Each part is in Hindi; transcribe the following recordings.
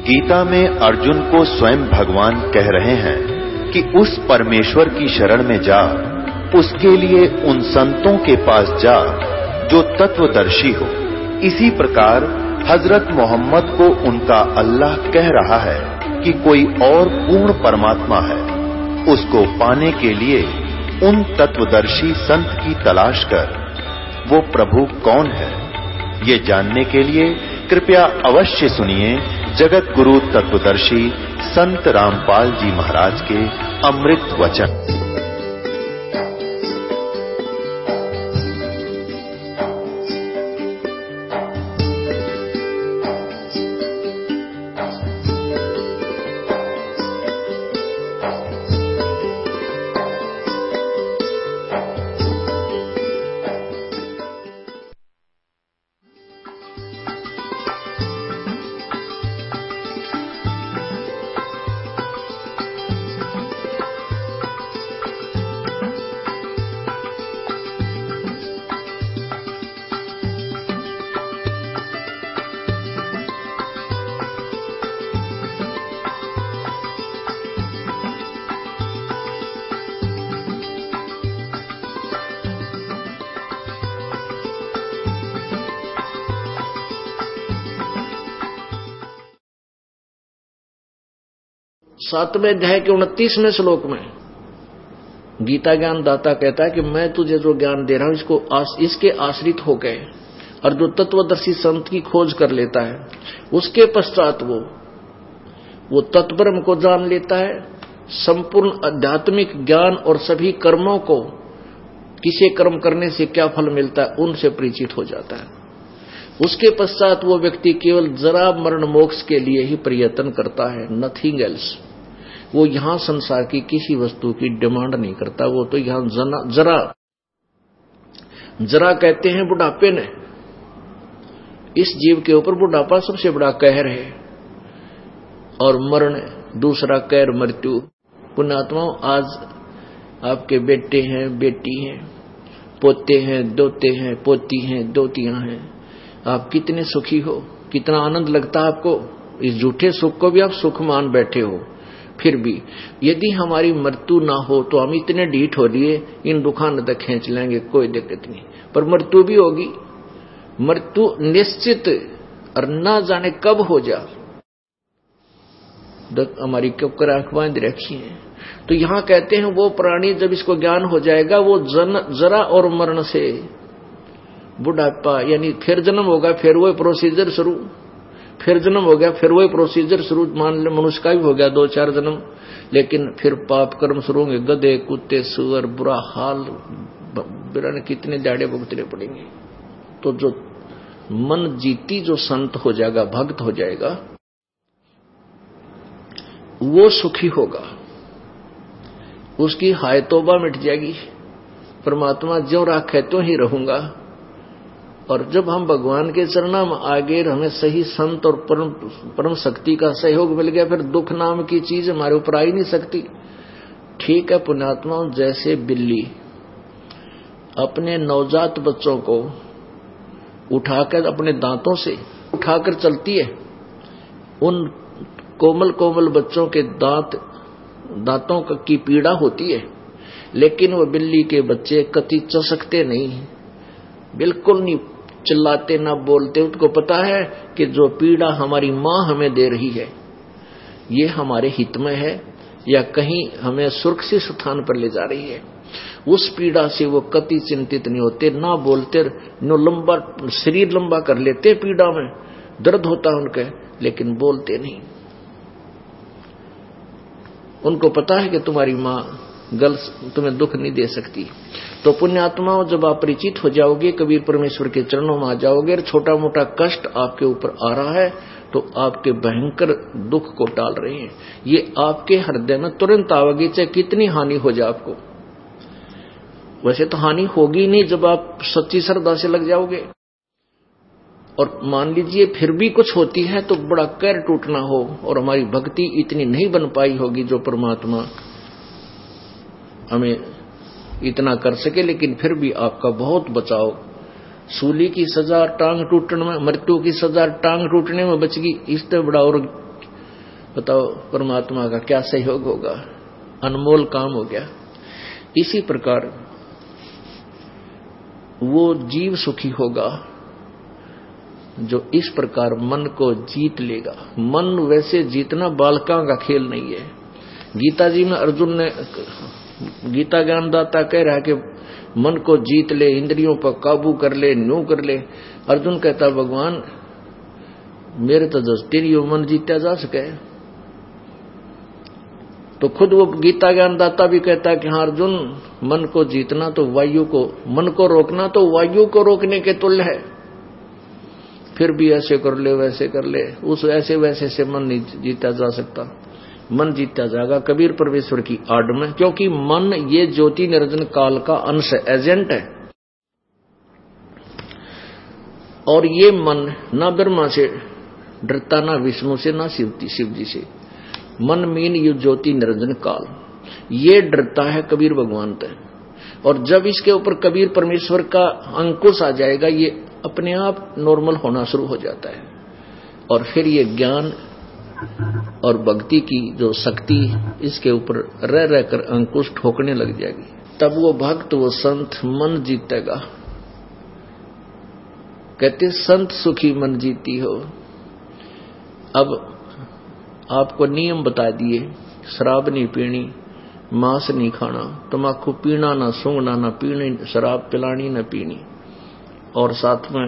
गीता में अर्जुन को स्वयं भगवान कह रहे हैं कि उस परमेश्वर की शरण में जा, उसके लिए उन संतों के पास जा जो तत्वदर्शी हो। इसी प्रकार हजरत मोहम्मद को उनका अल्लाह कह रहा है कि कोई और पूर्ण परमात्मा है। उसको पाने के लिए उन तत्वदर्शी संत की तलाश कर। वो प्रभु कौन है, ये जानने के लिए कृपया अवश्य सुनिए जगत गुरु तत्वदर्शी संत रामपाल जी महाराज के अमृत वचन। सातवें अध्याय के 29वें श्लोक में गीता ज्ञान दाता कहता है कि मैं तुझे जो ज्ञान दे रहा हूं इसके आश्रित हो गए, और जो तत्वदर्शी संत की खोज कर लेता है उसके पश्चात वो तत्ब्रह्म को जान लेता है। संपूर्ण आध्यात्मिक ज्ञान और सभी कर्मों को, किसे कर्म करने से क्या फल मिलता है, उनसे परिचित हो जाता है। उसके पश्चात वो व्यक्ति केवल जरा मरण मोक्ष के लिए ही प्रयत्न करता है, नथिंग एल्स। वो यहां संसार की किसी वस्तु की डिमांड नहीं करता। वो तो यहां जरा कहते हैं बुढ़ापे ने। इस जीव के ऊपर बुढ़ापा सबसे बड़ा कहर है, और मरण दूसरा कहर मृत्यु। पुण्यात्माओं, आज आपके बेटे हैं, बेटी हैं, पोते हैं, दोते हैं, पोती हैं, दोतियां हैं। आप कितने सुखी हो, कितना आनंद लगता है आपको। इस झूठे सुख को भी आप सुख मान बैठे हो। फिर भी यदि हमारी मृत्यु ना हो तो हम इतने ढीठ हो लिए, इन दुखान तक खींच लेंगे, कोई दिक्कत नहीं। पर मृत्यु भी होगी, मृत्यु निश्चित, और ना जाने कब हो जा। हमारी क्यों आंख बांध रखी है। तो यहां कहते हैं वो प्राणी जब इसको ज्ञान हो जाएगा, वो जरा और मरण से बुढ़ापा, यानी फिर जन्म होगा, फिर वो प्रोसीजर शुरू, फिर जन्म हो गया, फिर वही प्रोसीजर शुरू। मान ले मनुष्य का भी हो गया 2-4 जन्म, लेकिन फिर पाप कर्म शुरू होंगे। गधे, कुत्ते, सुअर, बुरा हाल, बिरन कितने दाड़े भुगतने पड़ेंगे। तो जो मन जीती जो संत हो जाएगा, भक्त हो जाएगा, वो सुखी होगा। उसकी हाय तौबा मिट जाएगी। परमात्मा ज्यों राखे त्यों ही रहूंगा। और जब हम भगवान के चरणों में आगे, हमें सही संत और परम शक्ति का सहयोग मिल गया, फिर दुख नाम की चीज हमारे ऊपर आ ही नहीं सकती। ठीक है पुण्यात्मा, जैसे बिल्ली अपने नवजात बच्चों को उठाकर, अपने दांतों से उठाकर चलती है, उन कोमल कोमल बच्चों के दांतों की पीड़ा होती है, लेकिन वो बिल्ली के बच्चे कति चसकते नहीं, बिल्कुल नहीं चिल्लाते, ना बोलते। उनको पता है कि जो पीड़ा हमारी माँ हमें दे रही है, ये हमारे हित में है, या कहीं हमें सुरक्षित स्थान पर ले जा रही है। उस पीड़ा से वो कति चिंतित नहीं होते, ना बोलते, नो लंबा शरीर लंबा कर लेते, पीड़ा में दर्द होता है उनके, लेकिन बोलते नहीं। उनको पता है कि तुम्हारी माँ तुम्हें दुख नहीं दे सकती। तो पुण्यात्माओं, जब आप परिचित हो जाओगे, कबीर परमेश्वर के चरणों में आ जाओगे, छोटा मोटा कष्ट आपके ऊपर आ रहा है, तो आपके भयंकर दुख को टाल रहे हैं। ये आपके हृदय में तुरंत आवेगी, चाहे कितनी हानि हो जाए आपको। वैसे तो हानि होगी नहीं जब आप सच्ची श्रद्धा से लग जाओगे। और मान लीजिए फिर भी कुछ होती है तो बड़ा कैर टूटना हो, और हमारी भक्ति इतनी नहीं बन पाई होगी जो परमात्मा हमें इतना कर सके, लेकिन फिर भी आपका बहुत बचाव। सूली की सजा टांग टूटने में, मृत्यु की सजा टांग टूटने में बच गई, इससे बड़ा और बताओ परमात्मा का क्या सहयोग होगा, अनमोल काम हो गया। इसी प्रकार वो जीव सुखी होगा जो इस प्रकार मन को जीत लेगा। मन वैसे जीतना बालकों का खेल नहीं है। गीता जी में अर्जुन ने, गीता ज्ञानदाता कह रहा है कि मन को जीत ले, इंद्रियों पर काबू कर ले, न्यू कर ले। अर्जुन कहता भगवान मेरे तो दस्ती नहीं हो मन जीता जा सके। तो खुद वो गीता ज्ञानदाता भी कहता है कि हाँ अर्जुन, मन को जीतना तो वायु को, मन को रोकना तो वायु को रोकने के तुल्य है। फिर भी ऐसे कर ले वैसे कर ले, उस ऐसे वैसे से मन नहीं जीता जा सकता। मन जीता जाएगा कबीर परमेश्वर की आड़ में, क्योंकि मन ये ज्योति निरंजन काल का अंश एजेंट है। और ये मन ना ब्रह्मा से डरता, ना विष्णु से, ना शिव जी से। मन मीन ये ज्योति निरंजन काल, ये डरता है कबीर भगवान तक। और जब इसके ऊपर कबीर परमेश्वर का अंकुश आ जाएगा, ये अपने आप नॉर्मल होना शुरू हो जाता है। और फिर ये ज्ञान और भक्ति की जो शक्ति इसके ऊपर रह रहकर अंकुश ठोकने लग जाएगी। तब वो भक्त, वो संत मन जीतेगा। कहते संत सुखी मन जीती हो। अब आपको नियम बता दिए, शराब नहीं पीनी, मांस नहीं खाना, तम्बाकू पीना, ना सूंघना, ना पीनी, शराब पिलानी ना पीनी। और साथ में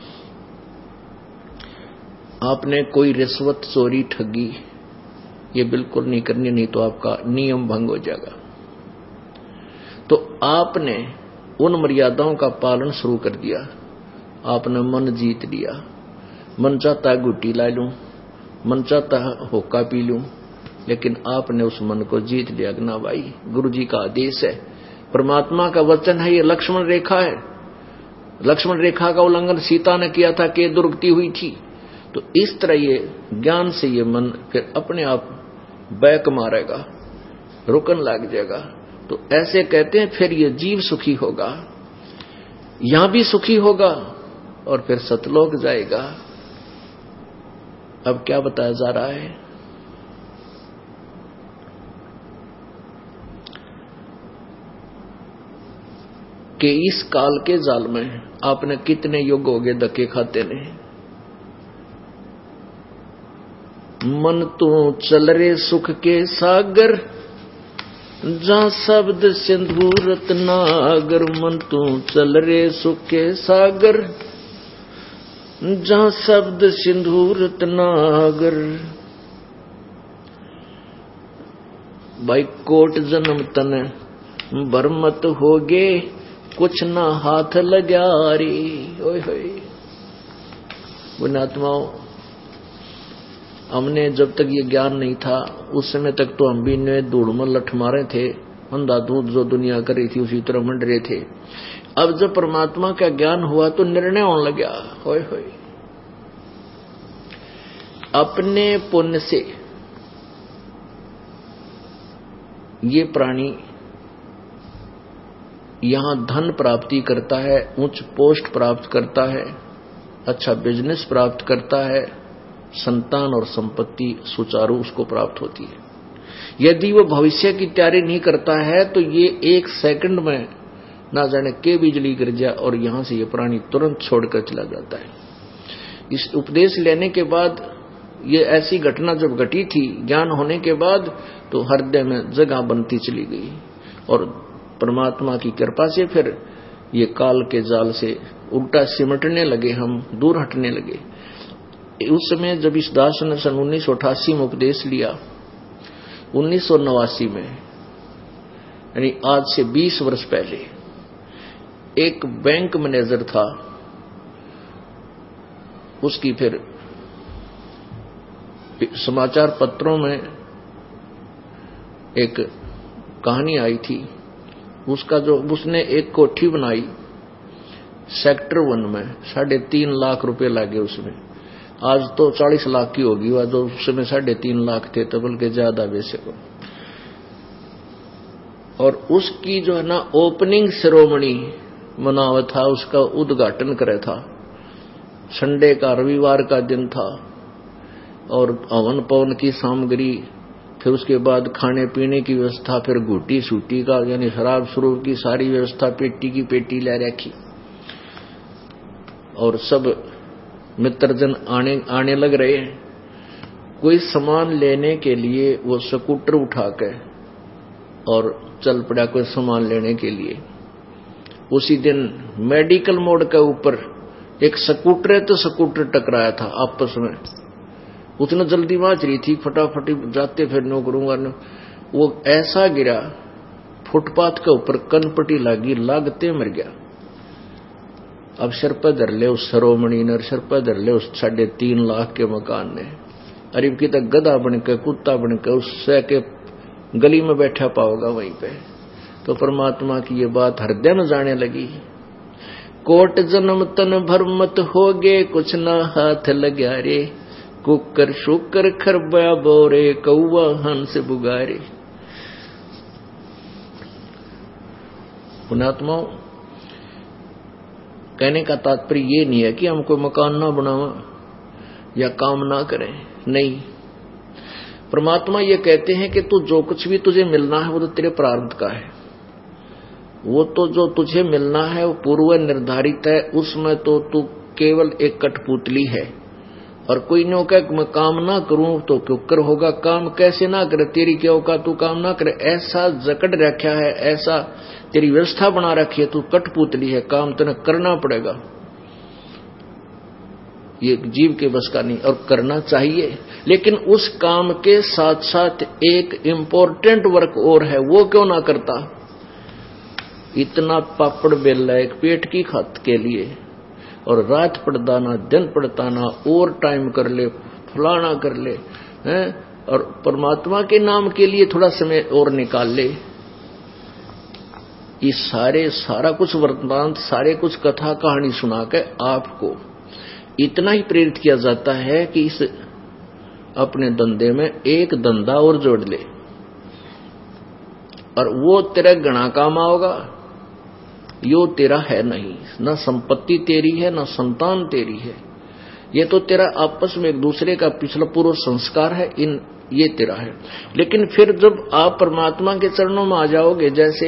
आपने कोई रिश्वत, चोरी, ठगी ये बिल्कुल नहीं करनी, नहीं तो आपका नियम भंग हो जाएगा। तो आपने उन मर्यादाओं का पालन शुरू कर दिया। आपने मन जीत लिया। मन चाहता है गुट्टी ला लूं, मन चाहता है होका पी लूं, लेकिन आपने उस मन को जीत लिया। ना भाई, गुरु जी का आदेश है, परमात्मा का वचन है, ये लक्ष्मण रेखा है। लक्ष्मण रेखा का उल्लंघन सीता ने किया था कि दुर्गति हुई थी। तो इस तरह ये ज्ञान से ये मन फिर अपने आप बैक मारेगा, रुकन लग जाएगा। तो ऐसे कहते हैं फिर ये जीव सुखी होगा, यहां भी सुखी होगा और फिर सतलोक जाएगा। अब क्या बताया जा रहा है कि इस काल के जाल में आपने कितने युग हो गए धक्के खाते ने। मन तू चल रे सुख के सागर, जहां शब्द सिंधु रत्नागर। मन तू चल रे सुख के सागर, जहां शब्द सिंधु रत्नागर। भाई कोट जन्म तन बरमत होगे, कुछ ना हाथ लगा रे। ओए होए पुण्यात्माओं, हमने जब तक ये ज्ञान नहीं था उस समय तक तो हम भी ने धूड़ में लठ मारे थे, अंधाधुंध जो दुनिया कर रही थी उसी तरह मंड रहे थे। अब जब परमात्मा का ज्ञान हुआ तो निर्णय होने लगा। होए होए अपने पुण्य से ये प्राणी यहां धन प्राप्ति करता है, उच्च पोस्ट प्राप्त करता है, अच्छा बिजनेस प्राप्त करता है, संतान और संपत्ति सुचारू उसको प्राप्त होती है। यदि वो भविष्य की तैयारी नहीं करता है तो ये एक सेकंड में ना जाने के बिजली गिर जाए और यहां से ये प्राणी तुरंत छोड़कर चला जाता है। इस उपदेश लेने के बाद, ये ऐसी घटना जब घटी थी ज्ञान होने के बाद, तो हृदय में जगह बनती चली गई और परमात्मा की कृपा से फिर ये काल के जाल से उल्टा सिमटने लगे, हम दूर हटने लगे। उस समय जब इस दास ने सन 1988 में उपदेश लिया, 1989 में यानी आज से 20 वर्ष पहले, एक बैंक मैनेजर था, उसकी फिर समाचार पत्रों में एक कहानी आई थी। उसका जो उसने एक कोठी बनाई सेक्टर 1 में, 3.5 लाख रुपए लगे उसमें। आज तो 40 लाख की होगी, वह जो उस समय 3.5 लाख थे तो बल्कि ज्यादा वैसे को। और उसकी जो है ना ओपनिंग सेरेमनी मनावा था, उसका उद्घाटन करे था। संडे का, रविवार का दिन था। और हवन पवन की सामग्री, फिर उसके बाद खाने पीने की व्यवस्था, फिर घूटी सूटी का यानी शराब स्वरूप की सारी व्यवस्था, पेटी की पेटी ले रखी। और सब मित्रजन आने लग रहे हैं। कोई सामान लेने के लिए वो स्कूटर उठा के और चल पड़ा कोई सामान लेने के लिए। उसी दिन मेडिकल मोड़ के ऊपर एक स्कूटर है तो स्कूटर टकराया था आपस में। उतना जल्दी बाज रही थी, फटाफट जाते फिर नो करूंगा न, वो ऐसा गिरा फुटपाथ के ऊपर, कनपट्टी लगी, लागते मर गया। अब सर पर धर ले उस सरोमणि ने, सर पर धर ले उस 3.5 लाख के मकान ने। अरे की तक गधा बनकर कुत्ता बनकर उससे के गली में बैठा पाओगा वहीं पे। तो परमात्मा की ये बात हृदय में जाने लगी। कोट जन्म तन भर मत होगे, कुछ ना हाथ लग्या रे, कुकर शुकर खरबा बोरे, कौवा हंस बुगारे। पुणात्माओं, कहने का तात्पर्य ये नहीं है कि हम कोई मकान ना बनावा या काम ना करें, नहीं। परमात्मा ये कहते हैं कि तू जो कुछ भी तुझे मिलना है वो तो तेरे प्रारब्ध का है। वो तो जो तुझे मिलना है वो पूर्व निर्धारित है, उसमें तो तू केवल एक कठपुतली है। और कोई ने कहा मैं काम ना करूं तो क्यों कर होगा, काम कैसे ना करे, तेरी क्या होगा तू काम ना करे, ऐसा जकड़ रखा है, ऐसा तेरी व्यवस्था बना रखी है, तू कठपुतली है, काम तेने करना पड़ेगा। ये जीव के बस का नहीं, और करना चाहिए, लेकिन उस काम के साथ साथ एक इम्पोर्टेंट वर्क और है, वो क्यों ना करता। इतना पापड़ बेल एक पेट की खात के लिए, और रात पड़दाना दिन पड़ताना और टाइम कर ले, फलाना कर ले हैं, और परमात्मा के नाम के लिए थोड़ा समय और निकाल ले। ये सारा कुछ वर्तमान, सारे कुछ कथा कहानी सुना के आपको इतना ही प्रेरित किया जाता है कि इस अपने धंधे में एक धंधा और जोड़ ले, और वो तेरा गणा काम आओगा। यो तेरा है नहीं, ना संपत्ति तेरी है, ना संतान तेरी है, ये तो तेरा आपस में एक दूसरे का पिछला पूर्व संस्कार है, ये तेरा है। लेकिन फिर जब आप परमात्मा के चरणों में आ जाओगे, जैसे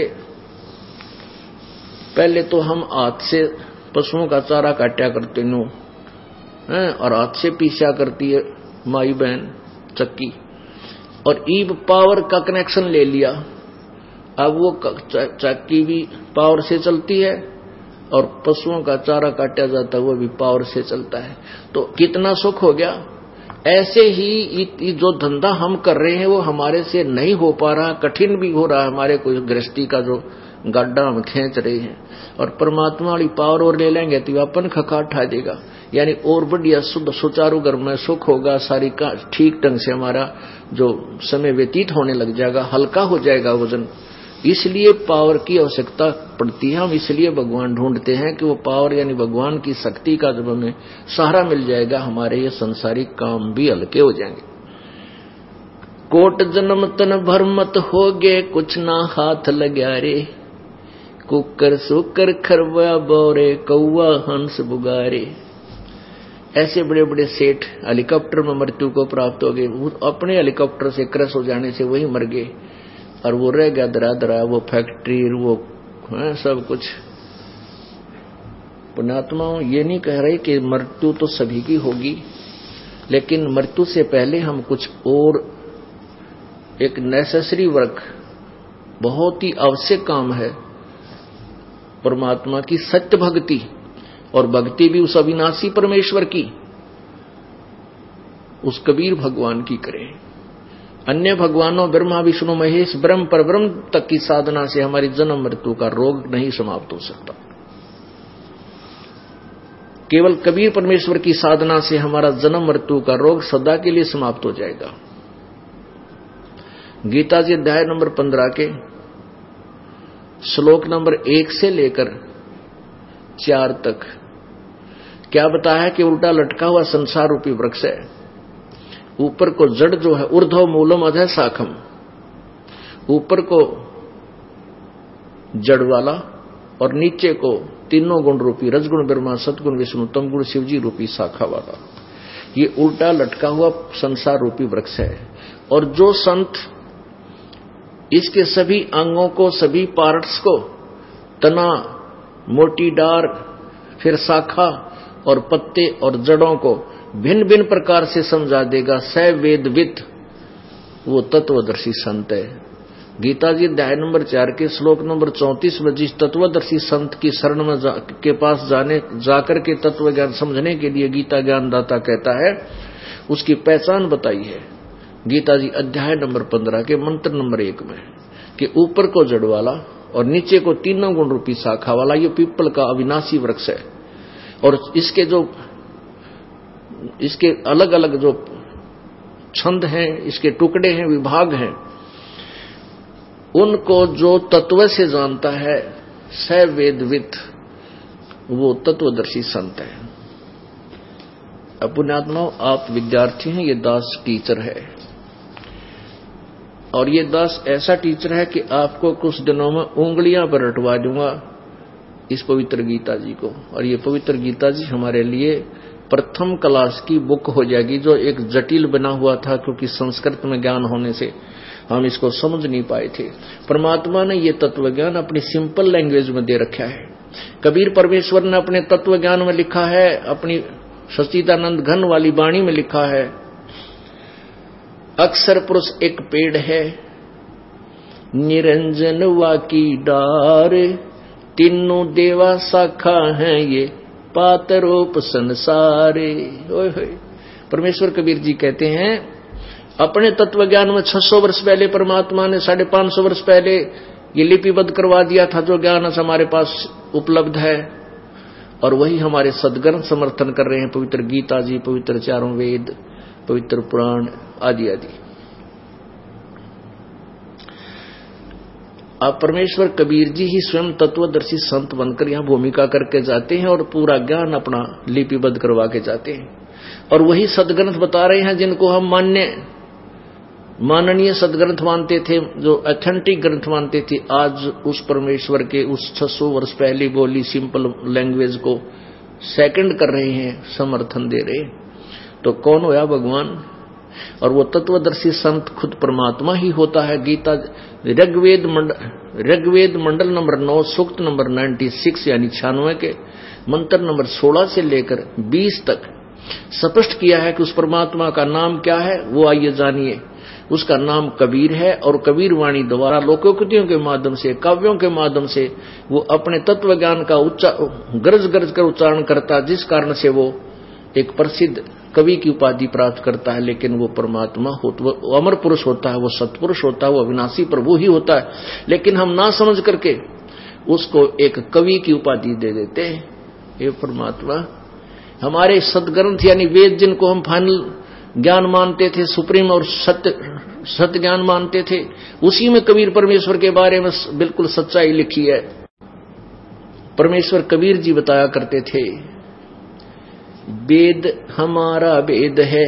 पहले तो हम हाथ से पशुओं का चारा काटा करते नो हैं, और हाथ से पीसा करती है माई बहन चक्की, और ईब पावर का कनेक्शन ले लिया। अब वो चक्की भी पावर से चलती है और पशुओं का चारा काटा जाता है वो भी पावर से चलता है, तो कितना सुख हो गया। ऐसे ही जो धंधा हम कर रहे हैं वो हमारे से नहीं हो पा रहा, कठिन भी हो रहा है, हमारे कोई गृहस्थी का जो गाड्डा हम खींच रहे हैं, और परमात्मा वाली पावर और ले लेंगे तो अपन खखा उठा देगा, यानी और बढ़िया शुद्ध सुचारू घर में सुख होगा, सारी का ठीक ढंग से हमारा जो समय व्यतीत होने लग जाएगा, हल्का हो जाएगा वजन। इसलिए पावर की आवश्यकता पड़ती है, हम इसलिए भगवान ढूंढते हैं कि वो पावर यानी भगवान की शक्ति का जब हमें सहारा मिल जाएगा, हमारे ये संसारिक काम भी हल्के हो जाएंगे। कोट जन्म तन भर मत होगे, कुछ ना हाथ लग्या रे, कुकर सुकर खरबा बोरे, कौवा हंस बुगारे। ऐसे बड़े बड़े सेठ हेलीकॉप्टर में मृत्यु को प्राप्त हो गए, अपने हेलीकॉप्टर से क्रश हो जाने से वही मर गए, और वो रह गया दरा दरा, वो फैक्ट्री, वो सब कुछ। पुण्यात्माओं, ये नहीं कह रहे कि मृत्यु तो सभी की होगी, लेकिन मृत्यु से पहले हम कुछ और एक नेसेसरी वर्क, बहुत ही आवश्यक काम है परमात्मा की सत्य भक्ति, और भक्ति भी उस अविनाशी परमेश्वर की, उस कबीर भगवान की करें। अन्य भगवानों ब्रह्मा विष्णु महेश ब्रह्म पर ब्रह्म तक की साधना से हमारी जन्म मृत्यु का रोग नहीं समाप्त हो सकता। केवल कबीर परमेश्वर की साधना से हमारा जन्म मृत्यु का रोग सदा के लिए समाप्त हो जाएगा। गीता जी अध्याय नंबर 15 के श्लोक नंबर 1 से लेकर 4 तक क्या बताया है कि उल्टा लटका हुआ संसार रूपी वृक्ष है। ऊपर को जड़ जो है ऊर्ध्व मूलम अधः शाखम, ऊपर को जड़ वाला और नीचे को तीनों गुण रूपी रजगुण ब्रह्मा सतगुण विष्णु तमगुण शिवजी रूपी शाखा वाला। ये उल्टा लटका हुआ संसार रूपी वृक्ष है। और जो संत इसके सभी अंगों को, सभी पार्ट्स को, तना, मोटी डार, फिर शाखा और पत्ते और जड़ों को भिन्न भिन्न प्रकार से समझा देगा, स वेदविद, वो तत्वदर्शी संत है। गीता जी अध्याय नंबर 4 के श्लोक नंबर 34 में जिस तत्वदर्शी संत की शरण में के पास जाकर के तत्व ज्ञान समझने के लिए गीता ज्ञानदाता कहता है, उसकी पहचान बताई है गीता जी अध्याय नंबर 15 के मंत्र नंबर 1 में, कि ऊपर को जड़ वाला और नीचे को तीनों गुण रूपी शाखा वाला ये पीपल का अविनाशी वृक्ष है। और इसके अलग अलग जो छंद हैं, इसके टुकड़े हैं, विभाग हैं, उनको जो तत्व से जानता है, स वेदविद, वो तत्वदर्शी संत है। अब पुण्यात्माओं, आप विद्यार्थी हैं, ये दास टीचर है, और ये दास ऐसा टीचर है कि आपको कुछ दिनों में उंगलियां पर रटवा दूंगा इस पवित्र गीता जी को। और ये पवित्र गीता जी हमारे लिए प्रथम क्लास की बुक हो जाएगी, जो एक जटिल बना हुआ था, क्योंकि संस्कृत में ज्ञान होने से हम इसको समझ नहीं पाए थे। परमात्मा ने ये तत्व ज्ञान अपनी सिंपल लैंग्वेज में दे रखा है। कबीर परमेश्वर ने अपने तत्व ज्ञान में लिखा है, अपनी सच्चिदानंद घन वाली वाणी में लिखा है, अक्षर पुरुष एक पेड़ है, निरंजन वाकी डार, तीनों देवा शाखा हैं, ये पातरोप संसारे। ओए होए, परमेश्वर कबीर जी कहते हैं, अपने तत्व ज्ञान में 600 वर्ष पहले परमात्मा ने 550 वर्ष पहले ये लिपिबद्ध करवा दिया था, जो ज्ञान हमारे पास उपलब्ध है, और वही हमारे सद्गुण समर्थन कर रहे हैं। पवित्र गीता जी, पवित्र चारों वेद, पवित्र पुराण आदि आदि। अब परमेश्वर कबीर जी ही स्वयं तत्वदर्शी संत बनकर यहाँ भूमिका करके जाते हैं और पूरा ज्ञान अपना लिपिबद्ध करवा के जाते हैं। और वही सदग्रंथ बता रहे हैं जिनको हम माननीय सदग्रंथ मानते थे, जो ऑथेंटिक ग्रंथ मानते थे। आज उस परमेश्वर के उस 600 वर्ष पहले बोली सिंपल लैंग्वेज को सेकंड कर रहे हैं, समर्थन दे रहे। तो कौन होया? भगवान। और वो तत्वदर्शी संत खुद परमात्मा ही होता है। गीता ऋग्वेद मंडल नंबर 9 सूक्त नंबर 96 यानी 96 के मंत्र नंबर 16 से लेकर 20 तक स्पष्ट किया है कि उस परमात्मा का नाम क्या है। वो आइए जानिए। उसका नाम कबीर है, और कबीर वाणी द्वारा लोकोक्तियों के माध्यम से, काव्यों के माध्यम से वो अपने तत्व ज्ञान का गरज कर उच्चारण करता, जिस कारण से वो एक प्रसिद्ध कवि की उपाधि प्राप्त करता है। लेकिन वो परमात्मा वो अमर पुरुष होता है, वो सत्पुरुष होता है, वो अविनाशी प्रभु ही होता है। लेकिन हम ना समझ करके उसको एक कवि की उपाधि दे देते हैं। ये परमात्मा हमारे सदग्रंथ यानी वेद, जिनको हम फाइनल ज्ञान मानते थे, सुप्रीम और सत्य ज्ञान मानते थे, उसी में कबीर परमेश्वर के बारे में बिल्कुल सच्चाई लिखी है। परमेश्वर कबीर जी बताया करते थे, वेद हमारा वेद है,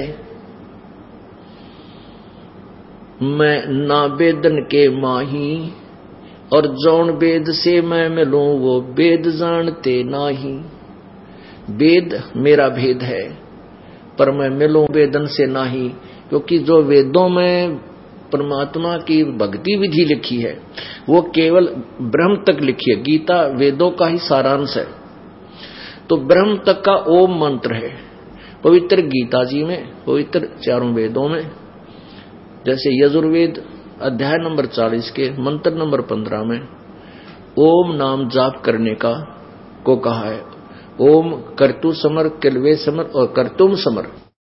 मैं ना वेदन के माही, और जौन वेद से मैं मिलूं वो वेद जानते नाही। वेद मेरा भेद है, पर मैं मिलूं वेदन से नाही, क्योंकि जो वेदों में परमात्मा की भक्ति विधि लिखी है वो केवल ब्रह्म तक लिखी है। गीता वेदों का ही सारांश है, तो ब्रह्म तक का ओम मंत्र है पवित्र गीता जी में, पवित्र चारों वेदों में। जैसे यजुर्वेद अध्याय नंबर 40 के मंत्र नंबर 15 में ओम नाम जाप करने को कहा है। ओम कर्तु समर, किलवे समर और कर्तुम समर।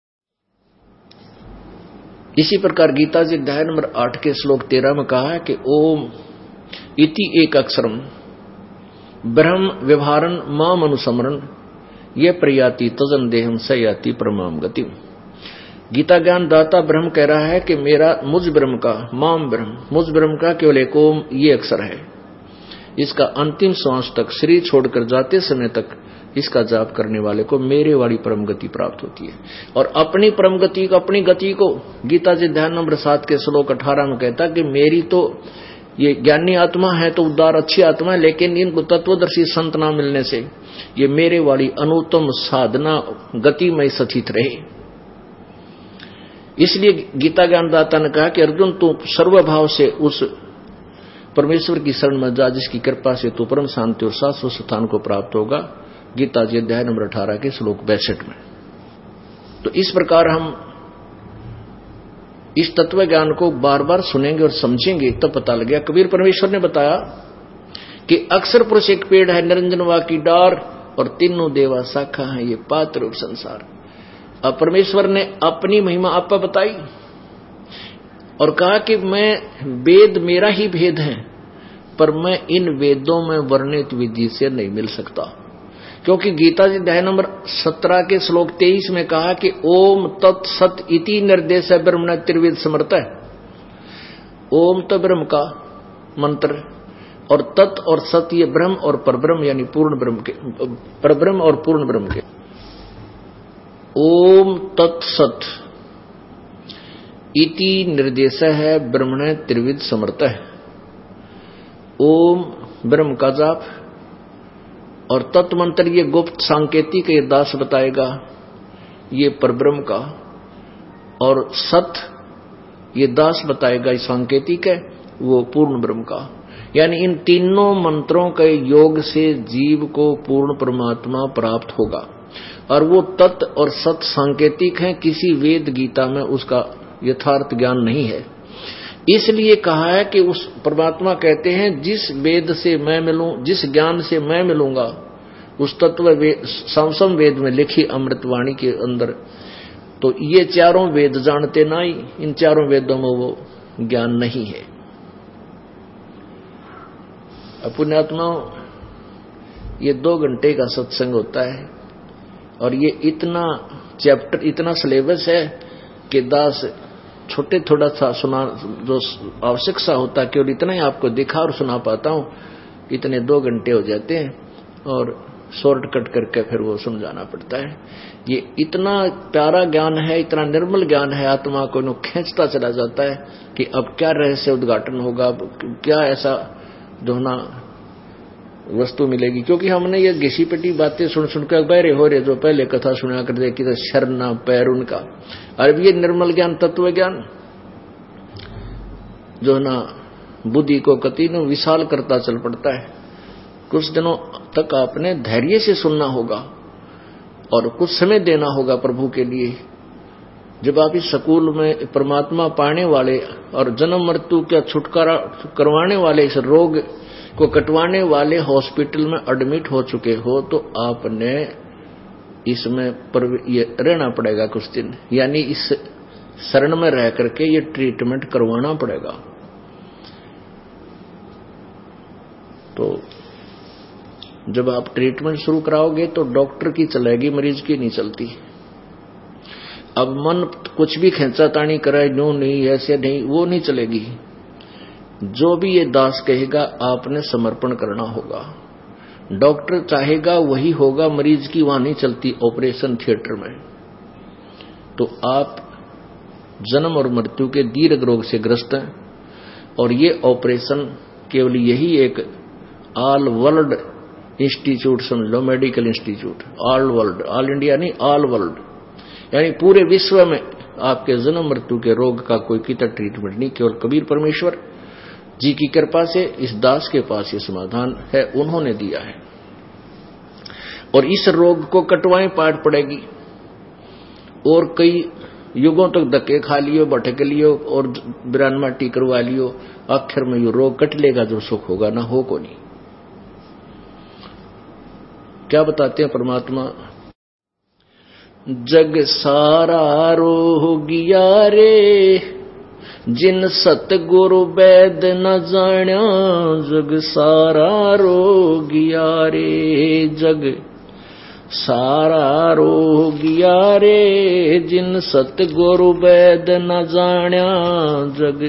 इसी प्रकार गीता जी अध्याय नंबर 8 के श्लोक 13 में कहा है कि ओम इति एक अक्षरम ब्रह्म व्यवहारन माम अनुसमरण ये प्रयाति तजन देहम सयाति परमाम गति। गीता ज्ञान दाता ब्रह्म कह रहा है कि मुझ ब्रह्म का, माम ब्रह्म, मुझ ब्रह्म का केवल एक ओम ये अक्षर है। इसका अंतिम श्वास तक, शरीर छोड़कर जाते समय तक इसका जाप करने वाले को मेरे वाली परम गति प्राप्त होती है। और अपनी परम गति को, अपनी गति को गीता जी ध्यान नंबर 7 के श्लोक 18 में कहता कि मेरी तो ये ज्ञानी आत्मा है, तो उदार अच्छी आत्मा है, लेकिन इनको तत्वदर्शी संत ना मिलने से ये मेरे वाली अनुत्तम साधना गति में स्थित रहे। इसलिए गीता ज्ञानदाता ने कहा कि अर्जुन तू सर्वभाव से उस परमेश्वर की शरण में जा जिसकी कृपा से तू परम शांति और शाश्वत स्थान को प्राप्त होगा। गीता जी अध्याय नंबर 18 के श्लोक 62 में। तो इस प्रकार हम इस तत्व ज्ञान को बार बार सुनेंगे और समझेंगे तब पता लग गया। कबीर परमेश्वर ने बताया कि अक्षर पुरुष एक पेड़ है, निरंजन वा की डार, और तीनों देवा शाखा है, ये पात्र रूप संसार। अब परमेश्वर ने अपनी महिमा आप पर बताई और कहा कि मैं वेद मेरा ही भेद है, पर मैं इन वेदों में वर्णित विधि से नहीं मिल सकता, क्योंकि गीता जी अध्याय नंबर 17 के श्लोक 23 में कहा कि ओम तत्सत इति निर्देश ब्रह्मण त्रिविध समर्थ है। ओम तो ब्रह्म का मंत्र और तत् और सत ये ब्रह्म और परब्रह्म यानी पूर्ण ब्रह्म के, परब्रह्म और पूर्ण ब्रह्म के। ओम तत्सत इति निर्देश है ब्रह्मण त्रिविध समर्थ है। ओम ब्रह्म का जाप और तत्व मंत्र ये गुप्त सांकेतिक ये दास बताएगा, ये परब्रह्म का, और सत ये दास बताएगा, ये सांकेतिक है, वो पूर्ण ब्रह्म का। यानी इन तीनों मंत्रों के योग से जीव को पूर्ण परमात्मा प्राप्त होगा। और वो तत्व और सत सांकेतिक हैं, किसी वेद गीता में उसका यथार्थ ज्ञान नहीं है। इसलिए कहा है कि उस परमात्मा कहते हैं जिस वेद से मैं मिलूं, जिस ज्ञान से मैं मिलूंगा, उस तत्व सामसम वेद में लिखी अमृतवाणी के अंदर, तो ये चारों वेद जानते ना ही, इन चारों वेदों में वो ज्ञान नहीं है। पुण्यात्माओं, ये 2 घंटे का सत्संग होता है और ये इतना चैप्टर, इतना सिलेबस है कि दास छोटे थोड़ा सा सुना, जो आवश्यक सा होता है केवल इतना ही आपको दिखा और सुना पाता हूं। इतने 2 घंटे हो जाते हैं और शॉर्टकट करके फिर वो समझाना पड़ता है। ये इतना प्यारा ज्ञान है, इतना निर्मल ज्ञान है, आत्मा को खींचता चला जाता है कि अब क्या रहस्य उद्घाटन होगा, क्या ऐसा जो ना वस्तु मिलेगी। क्योंकि हमने ये घिसी पिटी बातें सुन सुनकर बहरे हो रहे, जो पहले कथा सुना कर देखी तो शरना पैर उनका। और ये निर्मल ज्ञान, तत्व ज्ञान जो ना बुद्धि को कति न विशाल करता चल पड़ता है। कुछ दिनों तक आपने धैर्य से सुनना होगा और कुछ समय देना होगा प्रभु के लिए। जब आप इस स्कूल में परमात्मा पाने वाले और जन्म मृत्यु का छुटकारा करवाने वाले, इस रोग को कटवाने वाले हॉस्पिटल में एडमिट हो चुके हो, तो आपने इसमें ये रहना पड़ेगा कुछ दिन, यानी इस शरण में रह करके ये ट्रीटमेंट करवाना पड़ेगा। तो जब आप ट्रीटमेंट शुरू कराओगे तो डॉक्टर की चलेगी, मरीज की नहीं चलती। अब मन कुछ भी खींचा तानी कराए, नो नहीं ऐसे नहीं, वो नहीं चलेगी। जो भी ये दास कहेगा आपने समर्पण करना होगा। डॉक्टर चाहेगा वही होगा, मरीज की वहां नहीं चलती ऑपरेशन थिएटर में। तो आप जन्म और मृत्यु के दीर्घ रोग से ग्रस्त हैं और ये ऑपरेशन केवल यही एक ऑल वर्ल्ड इंस्टीट्यूट समझ लो, medical institute, all world, all India नहीं, ऑल वर्ल्ड, यानी पूरे विश्व में आपके जन्म मृत्यु के रोग का कोई कितना ट्रीटमेंट नहीं, केवल कबीर परमेश्वर जी की कृपा से इस दास के पास ये समाधान है, उन्होंने दिया है। और इस रोग को कटवाएं पाट पड़ेगी और कई युगों तक धक्के खा लियो, भटक लियो और बिरान माटी करवा लियो, आखिर में ये रोग कट लेगा, जो सुख होगा ना हो को नहीं। क्या बताते हैं परमात्मा, जग सारा रोगिया रे जिन सतगुरु वैद न जाण्या, जग सारा रोगिया रे, जग सारा रोगिया रे जिन सतगुरु वैद न जाण्या, जग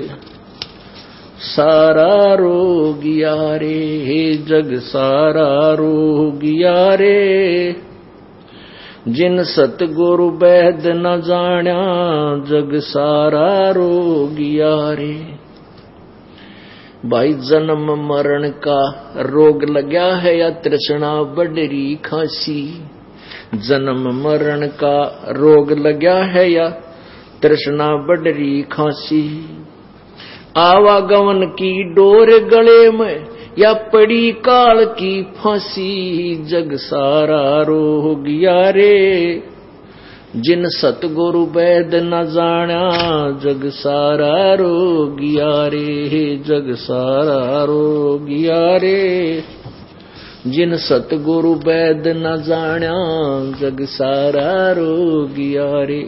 सारा रोगिया रे, जग सारा रोगिया रे जिन सतगुरु वैद न जाण्या, जग सारा रोगिया रे। भाई जन्म मरण का रोग लगा है या तृष्णा बडरी खांसी, जन्म मरण का रोग लगा है या तृष्णा बढ़री खांसी। आवागमन की डोर गले में या पड़ी काल की फांसी। जग सारा रो गया रे जिन सतगुरु वैद न जाना। जग सारा रो गया रे जग सारा रो गया रे जिन सतगुरु वैद न जाना। जग सारा रो गया रे।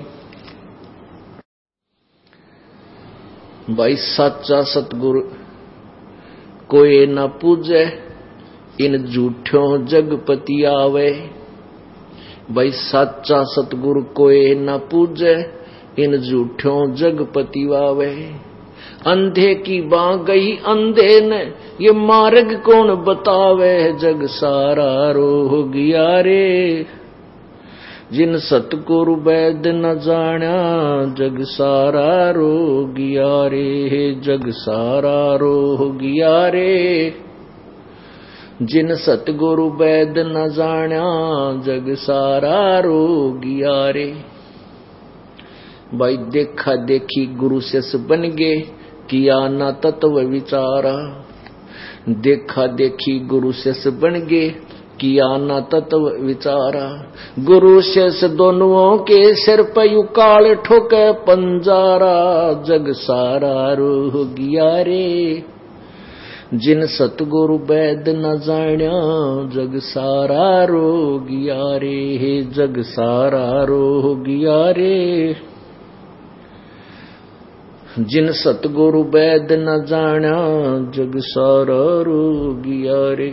भाई साचा सतगुरु कोई न पूजे इन झूठों जगपति आवे। भाई साचा सतगुरु कोई न पूजे इन झूठों जगपति आवे। अंधे की बाँ गई अंधे ने ये मार्ग कौन बतावे। जग सारा रो गया रे जिन सतगुरु वैद न जाना। जग सारा रो गया रे जग सारा रो गया रे जिन सतगुरु वैद न जाना। जग सारा रो गया रे। भाई देखा देखी गुरु शिष्य बन गए किया ना तत्व विचारा। देखा देखी गुरु शिष्य बन गए किया ना तत्व विचारा। गुरु शिष्य दोनों के सिर पर युकाल ठोके पंजारा। जग सारा रो गया रे जिन सतगुरु वैद न जाना। जग सारा रो गया रे जग सारा रो गया रे जिन सतगुरु वैद न जाना। जग सारा रो गया रे।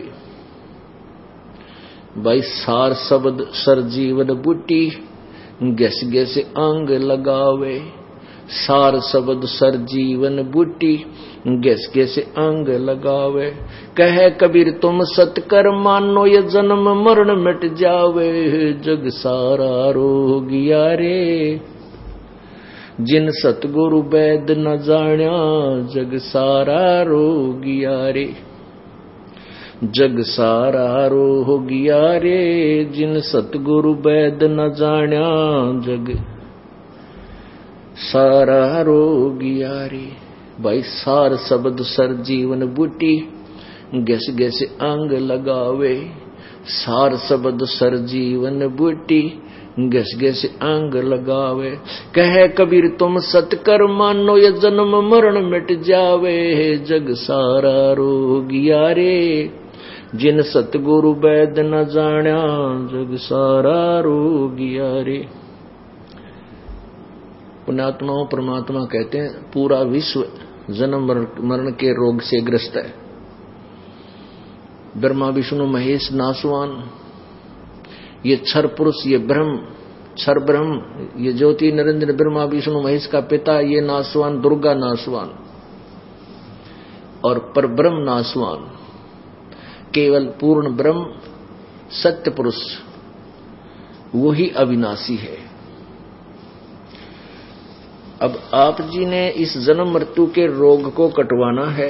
भाई सार शब्द सर जीवन बूटी गस गस अंग लगावे। सार शब्द सर जीवन बूटी गस गस अंग लगावे। कहे कबीर तुम सतकर मानो ये जन्म मरण मिट जावे। जग सारा रो गया रे जिन सतगुरु वैद न जाना। जग सारा रो गया रे जग सारा रो गया रे जिन सतगुरु वैद न जाना। जग सारा रो गया रे। भाई सार शब्द सर जीवन बूटी गस गस अंग लगावे। सार शब्द सर जीवन बूटी गस गस अंग लगावे। कहे कबीर तुम सतकर मानो ये जन्म मरण मिट जावे। जग सारा रो गया रे जिन सतगुरु वैद न जाना। जग सारा रो गया रे। पुण्यात्माओं परमात्मा कहते हैं पूरा विश्व जन्म मरण के रोग से ग्रस्त है। ब्रह्मा विष्णु महेश नासवान ये क्षर पुरुष ये ब्रह्म क्षर ब्रह्म ये ज्योति नरेंद्र ब्रह्मा विष्णु महेश का पिता ये नासवान दुर्गा नासवान और परब्रह्म नासवान। केवल पूर्ण ब्रह्म सत्य पुरुष वही अविनाशी है। अब आप जी ने इस जन्म मृत्यु के रोग को कटवाना है।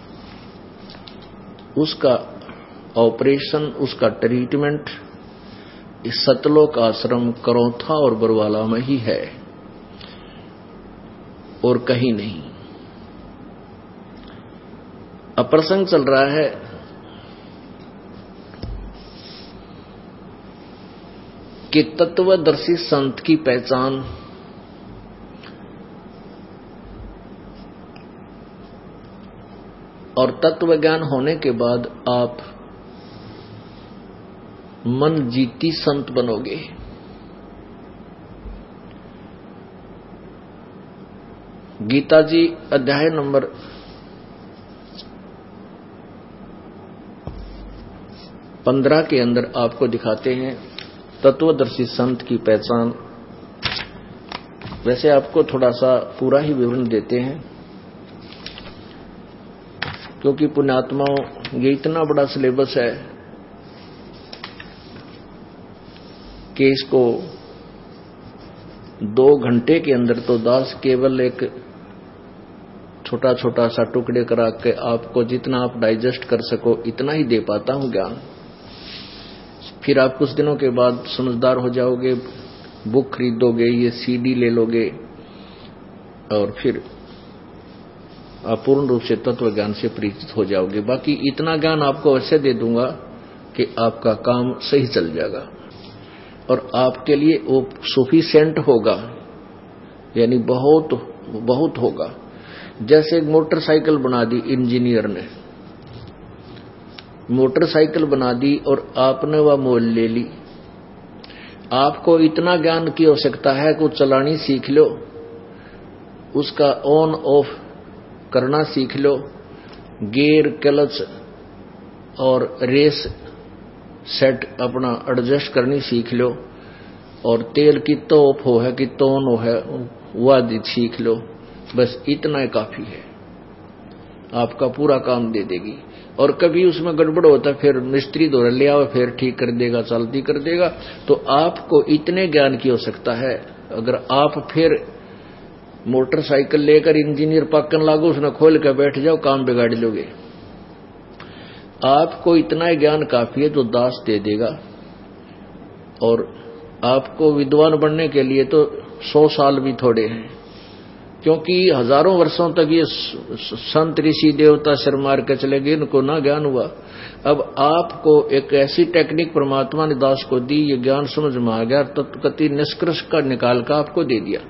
उसका ऑपरेशन उसका ट्रीटमेंट इस सतलोक आश्रम करौथा और बरवाला में ही है और कहीं नहीं। अब प्रसंग चल रहा है कि तत्वदर्शी संत की पहचान और तत्व ज्ञान होने के बाद आप मन जीती संत बनोगे। गीता जी अध्याय नंबर 15 के अंदर आपको दिखाते हैं तत्वदर्शी संत की पहचान। वैसे आपको थोड़ा सा पूरा ही विवरण देते हैं क्योंकि पुण्यात्माओं ये इतना बड़ा सिलेबस है कि इसको 2 घंटे के अंदर तो दास केवल एक छोटा छोटा सा टुकड़े करा के आपको जितना आप डाइजेस्ट कर सको इतना ही दे पाता हूं ज्ञान। फिर आप कुछ दिनों के बाद समझदार हो जाओगे, बुक खरीदोगे, ये सीडी ले लोगे और फिर आप पूर्ण रूप से तत्व ज्ञान से परिचित हो जाओगे। बाकी इतना ज्ञान आपको अवश्य दे दूंगा कि आपका काम सही चल जाएगा और आपके लिए वो सफिशिएंट होगा, यानी बहुत बहुत होगा। जैसे एक मोटरसाइकिल बना दी इंजीनियर ने, मोटरसाइकिल बना दी और आपने वह मोल ले ली। आपको इतना ज्ञान की आवश्यकता है कि चलानी सीख लो, उसका ऑन ऑफ करना सीख लो, गियर क्लच और रेस सेट अपना एडजस्ट करनी सीख लो, और तेल कितो ऑफ हो है कितो ऑन हो है वह सीख लो। बस इतना ही काफी है, आपका पूरा काम दे देगी। और कभी उसमें गड़बड़ होता फिर मिस्त्री दौड़ ले आओ, फिर ठीक कर देगा, चलती कर देगा। तो आपको इतने ज्ञान की आवश्यकता है। अगर आप फिर मोटरसाइकिल लेकर इंजीनियर पकड़ लागो, उसने खोल कर बैठ जाओ, काम बिगाड़ लोगे। आपको इतना ज्ञान काफी है जो दास दे देगा। और आपको विद्वान बनने के लिए तो 100 साल भी थोड़े हैं, क्योंकि हजारों वर्षों तक ये संत ऋषि देवता सिर मार के चले गए, इनको ना ज्ञान हुआ। अब आपको एक ऐसी टेक्निक परमात्मा ने दास को दी, ये ज्ञान समझ में आ गया, तत्वकति निष्कर्ष का निकाल कर आपको दे दिया।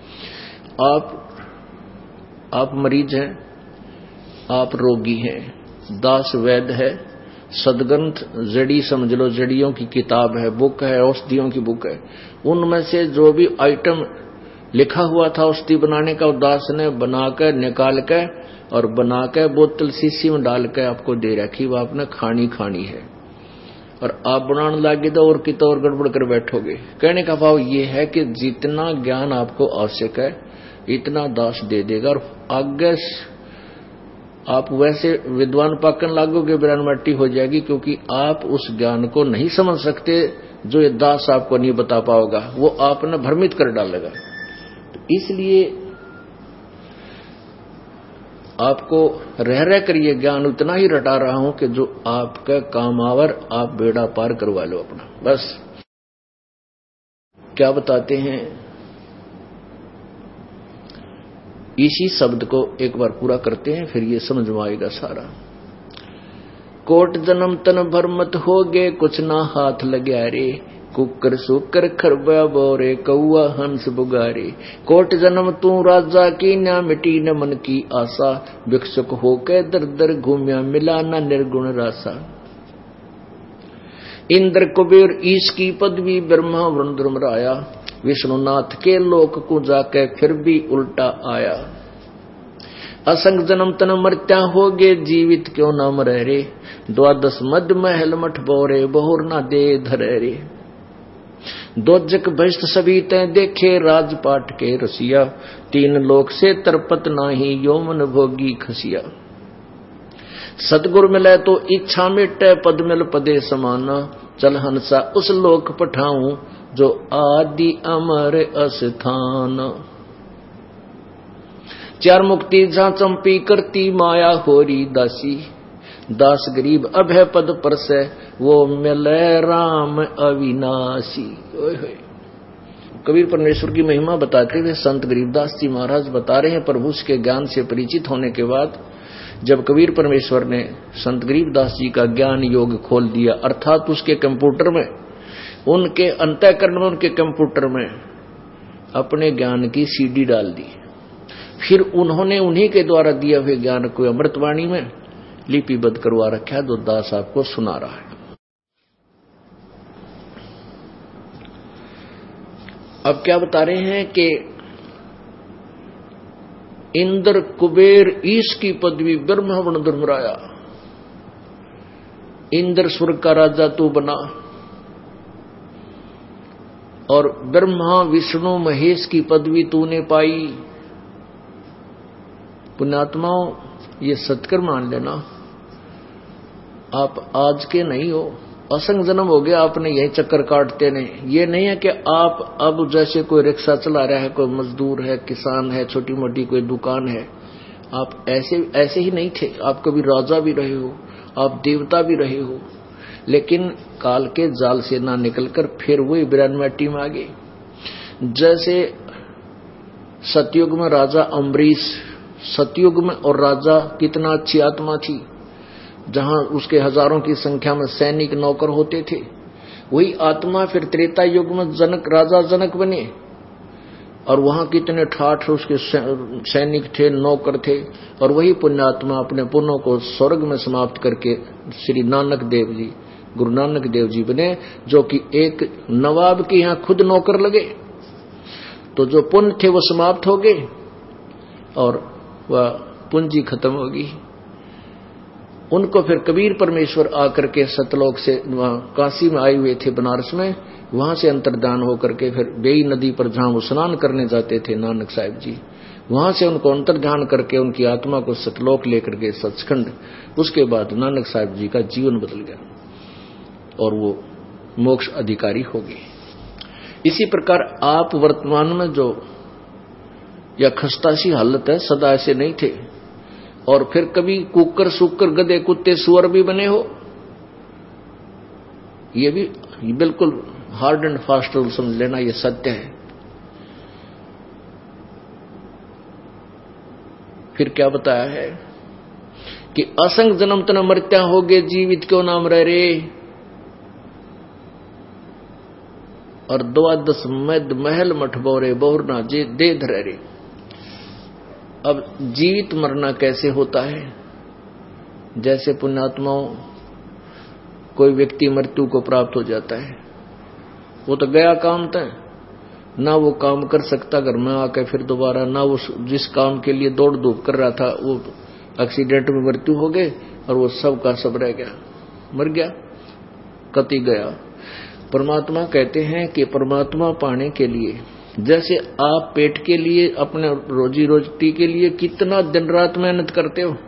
आप मरीज हैं, आप रोगी हैं, दास वैद्य है, सदग्रंथ जड़ी समझ लो, जड़ियों की किताब है, बुक है, औषधियों की बुक है। उनमें से जो भी आइटम लिखा हुआ था औषधि बनाने का, दास ने बनाकर निकाल कर और बनाकर बोतल शीशी में डाल कर आपको दे रखी, वो आपने खानी है। और आप बनाने लगे तो और की तो और गड़बड़ कर बैठोगे। कहने का भाव ये है कि जितना ज्ञान आपको आवश्यक है इतना दास दे देगा, और आगे आप वैसे विद्वान पाकन लागोगे, बिरान मट्टी हो जाएगी, क्योंकि आप उस ज्ञान को नहीं समझ सकते जो ये दास आपको नहीं बता पाओगा, वो आपने भ्रमित कर डालेगा। तो इसलिए आपको रह कर ये ज्ञान उतना ही रटा रहा हूं कि जो आपका काम आवर, आप बेड़ा पार करवा लो अपना। बस क्या बताते हैं, इसी शब्द को एक बार पूरा करते हैं, फिर ये समझ में आएगा सारा। कोट जन्म तन भर मत होगे, कुछ ना हाथ लग्या रे, कुकर सुकर खरबा बोरे, कौआ हंस बुगारे। कोट जन्म तू राजा की, ना मिटी न मन की आशा, भिक्षुक होके दर दर घूमिया, मिला ना निर्गुण रासा। इंद्र कुबेर ईश की पदवी, ब्रह्मा वरुण धर्मराया, विष्णुनाथ के लोक को जाके फिर भी उल्टा आया। असंग जन्म तन मरत्या होगे, जीवित क्यों ना मरे रे, द्वादश मद महल मठ बोरे, बहुर ना दे धरे रे। दोजक भ्रष्ट सभी तय देखे, राजपाट के रसिया, तीन लोक से तरपत नाही, योमन भोगी खसिया। सतगुरु मिले तो इच्छा मिटे, पद मिल पदे समाना, चल हंसा उस लोक पठाऊं, जो आदि अमर अस्थान। चार मुक्ति जहां चंपी करती, माया होरी दासी, दास गरीब अभय पद पर से, वो मिले राम अविनाशी। कबीर परमेश्वर की महिमा बताते हुए संत गरीबदास जी महाराज बता रहे हैं, प्रभु के ज्ञान से परिचित होने के बाद जब कबीर परमेश्वर ने संत गरीबदास जी का ज्ञान योग खोल दिया, अर्थात उसके कंप्यूटर में, उनके अंतःकरण में, उनके कंप्यूटर में अपने ज्ञान की सीडी डाल दी। फिर उन्होंने उन्हीं के द्वारा दिया हुए ज्ञान को अमृतवाणी में लिपिबद्ध करवा रखा है, जो दास आपको सुना रहा है। अब क्या बता रहे हैं कि इंद्र कुबेर ईश की पदवी, ब्रह्मा वरुण धर्मराया। इंद्र स्वर्ग का राजा तू बना, और ब्रह्मा विष्णु महेश की पदवी तूने पाई। पुण्यात्माओं, ये सत्कर मान लेना, आप आज के नहीं हो, असंग जन्म हो गया आपने यही चक्कर काटते नहीं। ये नहीं है कि आप अब जैसे कोई रिक्शा चला रहा है, कोई मजदूर है, किसान है, छोटी मोटी कोई दुकान है, आप ऐसे ही नहीं थे। आप कभी राजा भी रहे हो, आप देवता भी रहे हो, लेकिन काल के जाल से ना निकलकर फिर वही बिरान मिट्टी में आ गए। जैसे सतयुग में राजा अम्बरीश, सतयुग में और राजा कितना अच्छी आत्मा थी, जहां उसके हजारों की संख्या में सैनिक नौकर होते थे। वही आत्मा फिर त्रेता युग में जनक, राजा जनक बने, और वहां कितने ठाठ उसके सैनिक थे, नौकर थे। और वही पुण्यात्मा अपने पुण्यों को स्वर्ग में समाप्त करके श्री नानक देव जी, गुरु नानक देव जी बने, जो कि एक नवाब के यहां खुद नौकर लगे। तो जो पुण्य थे वो समाप्त हो गए और वह पूंजी खत्म होगी। उनको फिर कबीर परमेश्वर आकर के सतलोक से, वहां काशी में आए हुए थे बनारस में, वहां से अंतर्धान होकर के फिर बेई नदी पर जहां वो स्नान करने जाते थे नानक साहिब जी, वहां से उनको अंतर्ध्यान करके उनकी आत्मा को सतलोक लेकर के सचखंड, उसके बाद नानक साहिब जी का जीवन बदल गया और वो मोक्ष अधिकारी हो गए। इसी प्रकार आप वर्तमान में जो या खस्ता सी हालत है, सदा ऐसे नहीं थे, और फिर कभी कुकर सुकर गधे कुत्ते सुअर भी बने हो, ये भी बिल्कुल हार्ड एंड फास्ट रूल समझ लेना, ये सत्य है। फिर क्या बताया है कि असंग जन्म तना मृत्या हो गए, जीवित क्यों नाम रह रे, और 12 मद महल मठ बोरे बहुरना जे दे धरे रे। अब जीवित मरना कैसे होता है? जैसे पुण्यात्माओं कोई व्यक्ति मृत्यु को प्राप्त हो जाता है, वो तो गया काम तय, ना वो काम कर सकता घर में आकर फिर दोबारा, ना वो जिस काम के लिए दौड़ धूप कर रहा था वो एक्सीडेंट में मृत्यु हो गए और वो सब का सब रह गया, मर गया, कति गया। परमात्मा कहते हैं कि परमात्मा पाने के लिए जैसे आप पेट के लिए, अपने रोजी रोटी के लिए कितना दिन रात मेहनत करते हो,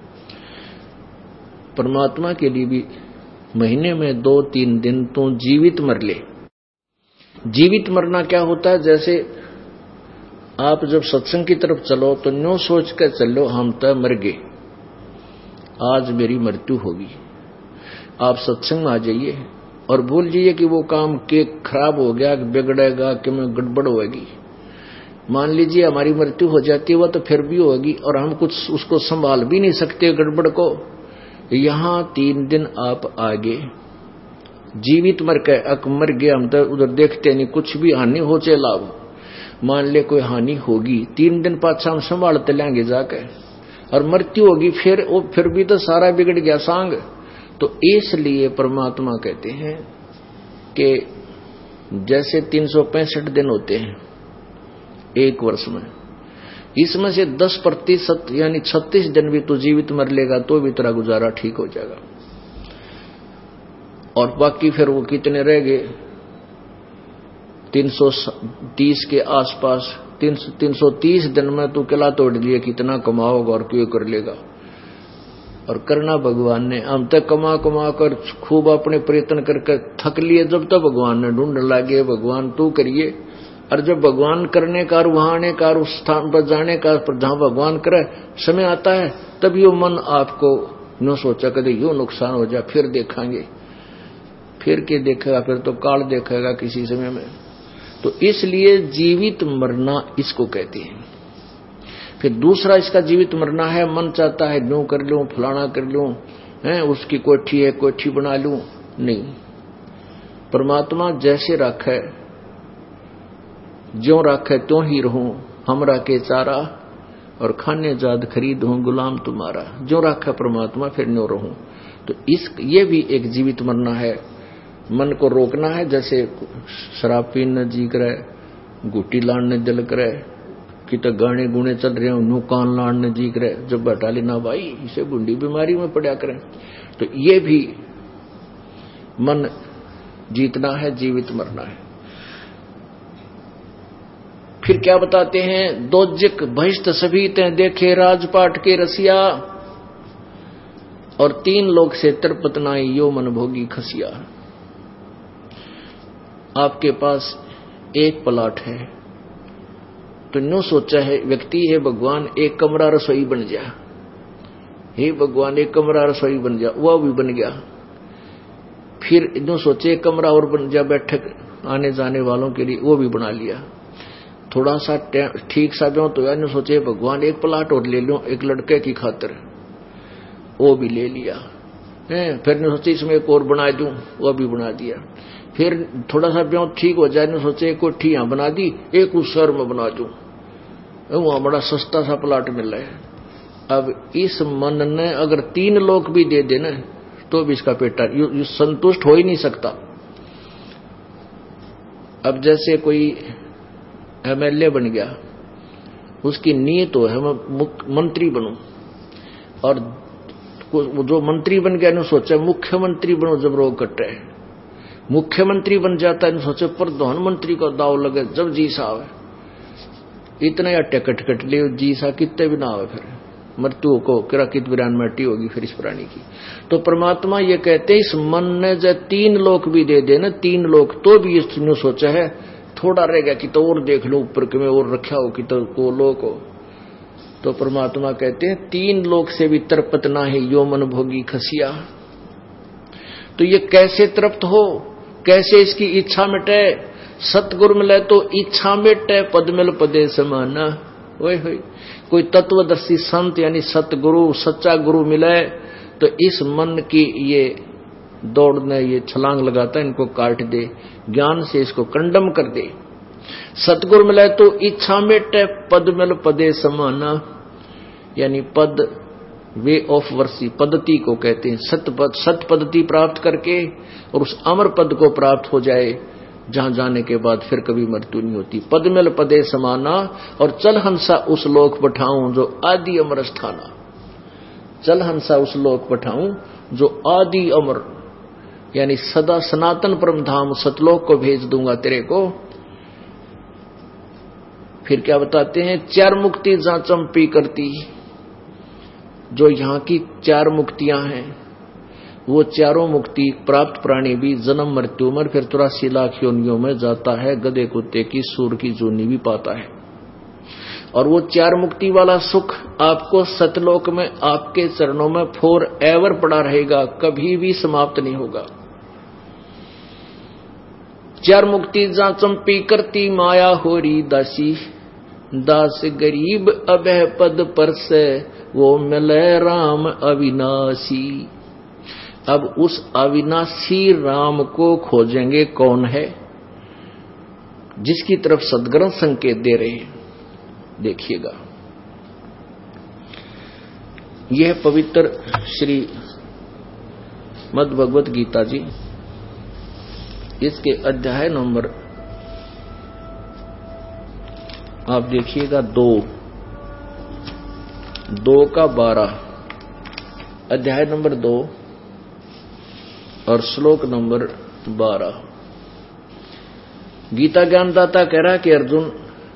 परमात्मा के लिए भी महीने में 2-3 दिन तो जीवित मर ले। जीवित मरना क्या होता है? जैसे आप जब सत्संग की तरफ चलो तो न्यों सोच कर चलो हम तो मर गए, आज मेरी मृत्यु होगी। आप सत्संग में आ जाइए और भूल जाइए कि वो काम के खराब हो गया, बिगड़ेगा, कि मैं गड़बड़ होगी। मान लीजिए हमारी मृत्यु हो जाती है, वह तो फिर भी होगी और हम कुछ उसको संभाल भी नहीं सकते गड़बड़ को। यहां 3 दिन आप आगे जीवित मर गए, हम तो उधर देखते नहीं, कुछ भी हानि हो चाहे लाभ, मान ले कोई हानि होगी, 3 दिन पाछा हम संभालते लेंगे जाके, और मृत्यु होगी फिर भी तो सारा बिगड़ गया सांग। तो इसलिए परमात्मा कहते हैं कि जैसे 365 दिन होते हैं एक वर्ष में, इसमें से 10% यानी 36 दिन भी तो जीवित मर लेगा तो भी तेरा गुजारा ठीक हो जाएगा। और बाकी फिर वो कितने रह गए 330 के आसपास, 330 दिन में तू किला तोड़ लिए, कितना कमाओगा और क्यों कर लेगा। और करना भगवान ने, हम तक कमा कर खूब अपने प्रयत्न करके थक लिए, जब तक भगवान ने ढूंढ लागे भगवान तू करिए। और जब भगवान करने का और वहां आने का और उस स्थान पर जाने का, पर जहां भगवान करे समय आता है, तब यो मन आपको न सोचा कदे यो नुकसान हो जाए, फिर देखेंगे, फिर के देखेगा, फिर तो काल देखेगा किसी समय में। तो इसलिए जीवित मरना इसको कहते हैं। फिर दूसरा इसका जीवित मरना है, मन चाहता है न्यू कर लूं, फलाना कर लूं, उसकी कोठी है कोठी बना लूं, नहीं। परमात्मा जैसे रखे ज्यों रखे त्यों ही रहूं, हमरा के चारा और खाने जाद खरीद हूं गुलाम तुम्हारा। जो रखे परमात्मा फिर न्यों रहूं। तो ये भी एक जीवित मरना है। मन को रोकना है, जैसे शराब पीने जी करे, गुटी लाने दिल करे, कि तो गाने गुणे चल रहे हो, नू कान लाने जी करे, जब बैठा लेना भाई इसे गुंडी बीमारी में पड़ा करें। तो ये भी मन जीतना है, जीवित मरना है। फिर क्या बताते हैं, दोजिक बहिष्ठ सभी ते देखे राजपाट के रसिया, और 3 लोग से तिरपतनाई यो मन भोगी खसिया। आपके पास एक प्लाट है तो न्यू सोचा है व्यक्ति, हे भगवान एक कमरा रसोई बन जा, हे भगवान एक कमरा रसोई बन जा, वह भी बन गया। फिर न्यू सोचे एक कमरा और बन जा बैठक आने जाने वालों के लिए, वो भी बना लिया। थोड़ा सा ठीक सा ब्यों तो यार सोचे भगवान एक प्लाट और ले लो एक लड़के की खातिर, वो भी ले लिया है। फिर ने सोचे इसमें एक और बना दूं, वो भी बना दिया। फिर थोड़ा सा ब्यों ठीक हो जाए, ने सोचे एक कोठी यहां बना दी, एक उस शहर में बना दूं, वहां बड़ा सस्ता सा प्लाट मिल रहा है। अब इस मन ने अगर 3 लोग भी दे देना तो भी इसका पेटा संतुष्ट हो ही नहीं सकता। अब जैसे कोई एमएलए बन गया, उसकी नीयत तो है मैं मंत्री बनूं, और जो मंत्री बन गया ने सोचा मुख्यमंत्री बनो जब रोग कटे, मुख्यमंत्री बन जाता है सोचे प्रधानमंत्री का दाव लगे जब जी साहब इतना या टिकट कट ले जी सा कितने भी ना आवे, फिर मृत्यु को किरा कित बिरान मटी होगी फिर इस प्राणी की। तो परमात्मा ये कहते इस मन ने जब 3 लोक भी दे देना, 3 लोक तो भी इसने सोचा है थोड़ा रह गया कि तो और देख लो ऊपर के में और रखा हो कि तो को लोक हो। तो परमात्मा कहते हैं 3 लोक से भी तृप्त ना है यो मन भोगी खसिया। तो ये कैसे तृप्त हो, कैसे इसकी इच्छा मिटे? सतगुरु मिले तो इच्छा मिटे, पद मिल पदे समाना। ओए होए, कोई तत्वदर्शी संत यानी सतगुरु सच्चा गुरु मिले तो इस मन की ये दौड़ने ये छलांग लगाता है, इनको काट दे, ज्ञान से इसको कंडम कर दे। सतगुरु मिले तो इच्छा मिटे, पद मिल पदे समाना, यानी पद वे ऑफ वर्सी पद्धति को कहते हैं। सत पद्धति प्राप्त करके और उस अमर पद को प्राप्त हो जाए जहां जाने के बाद फिर कभी मृत्यु नहीं होती। पद मिल पदे समाना, और चल हंसा उस लोक पठाऊं जो आदि अमर स्थाना। चल हंसा उस लोक पठाऊं जो आदि अमर यानी सदा सनातन परम धाम सतलोक को भेज दूंगा तेरे को। फिर क्या बताते हैं, 4 मुक्ति जहां चंपी करती, जो यहां की 4 मुक्तियां हैं वो चारों मुक्ति प्राप्त प्राणी भी जन्म मृत्यु मर फिर 83 लाख योनियों में जाता है, गधे कुत्ते की सूर की जोनी भी पाता है। और वो 4 मुक्ति वाला सुख आपको सतलोक में आपके चरणों में फॉर एवर पड़ा रहेगा, कभी भी समाप्त नहीं होगा। 4 मुक्ति जहां चंपी करती माया होरी दासी, दास गरीब अभय पद पर से वो मिले राम अविनाशी। अब उस अविनाशी राम को खोजेंगे कौन है, जिसकी तरफ सदग्रंथ संकेत दे रहे हैं। देखिएगा, यह पवित्र श्री मद् भगवत गीता जी, इसके अध्याय नंबर आप देखिएगा 2 का 12, अध्याय नंबर 2 और श्लोक नंबर 12। गीता ज्ञानदाता कह रहा है कि अर्जुन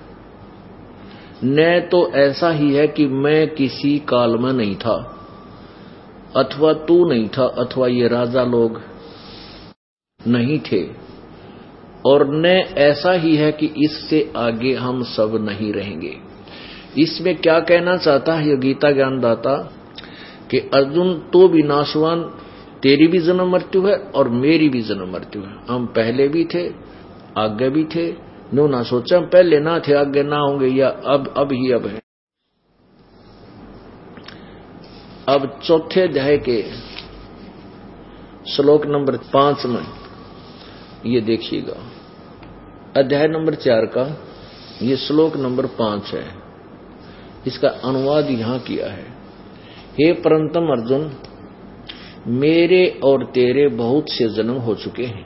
न तो ऐसा ही है कि मैं किसी काल में नहीं था, अथवा तू नहीं था, अथवा ये राजा लोग नहीं थे, और न ऐसा ही है कि इससे आगे हम सब नहीं रहेंगे। इसमें क्या कहना चाहता है ये गीता ज्ञानदाता कि अर्जुन तो भी नाशवान, तेरी भी जन्म मृत्यु है और मेरी भी जन्म मृत्यु है। हम पहले भी थे आगे भी थे, नो ना सोचा हम पहले ना थे आगे ना होंगे, या अब ही अब है। अब चौथे अध्याय के श्लोक नंबर 5 में ये देखिएगा, अध्याय नंबर 4 का ये श्लोक नंबर 5 है। इसका अनुवाद यहां किया है, हे परंतम अर्जुन, मेरे और तेरे बहुत से जन्म हो चुके हैं,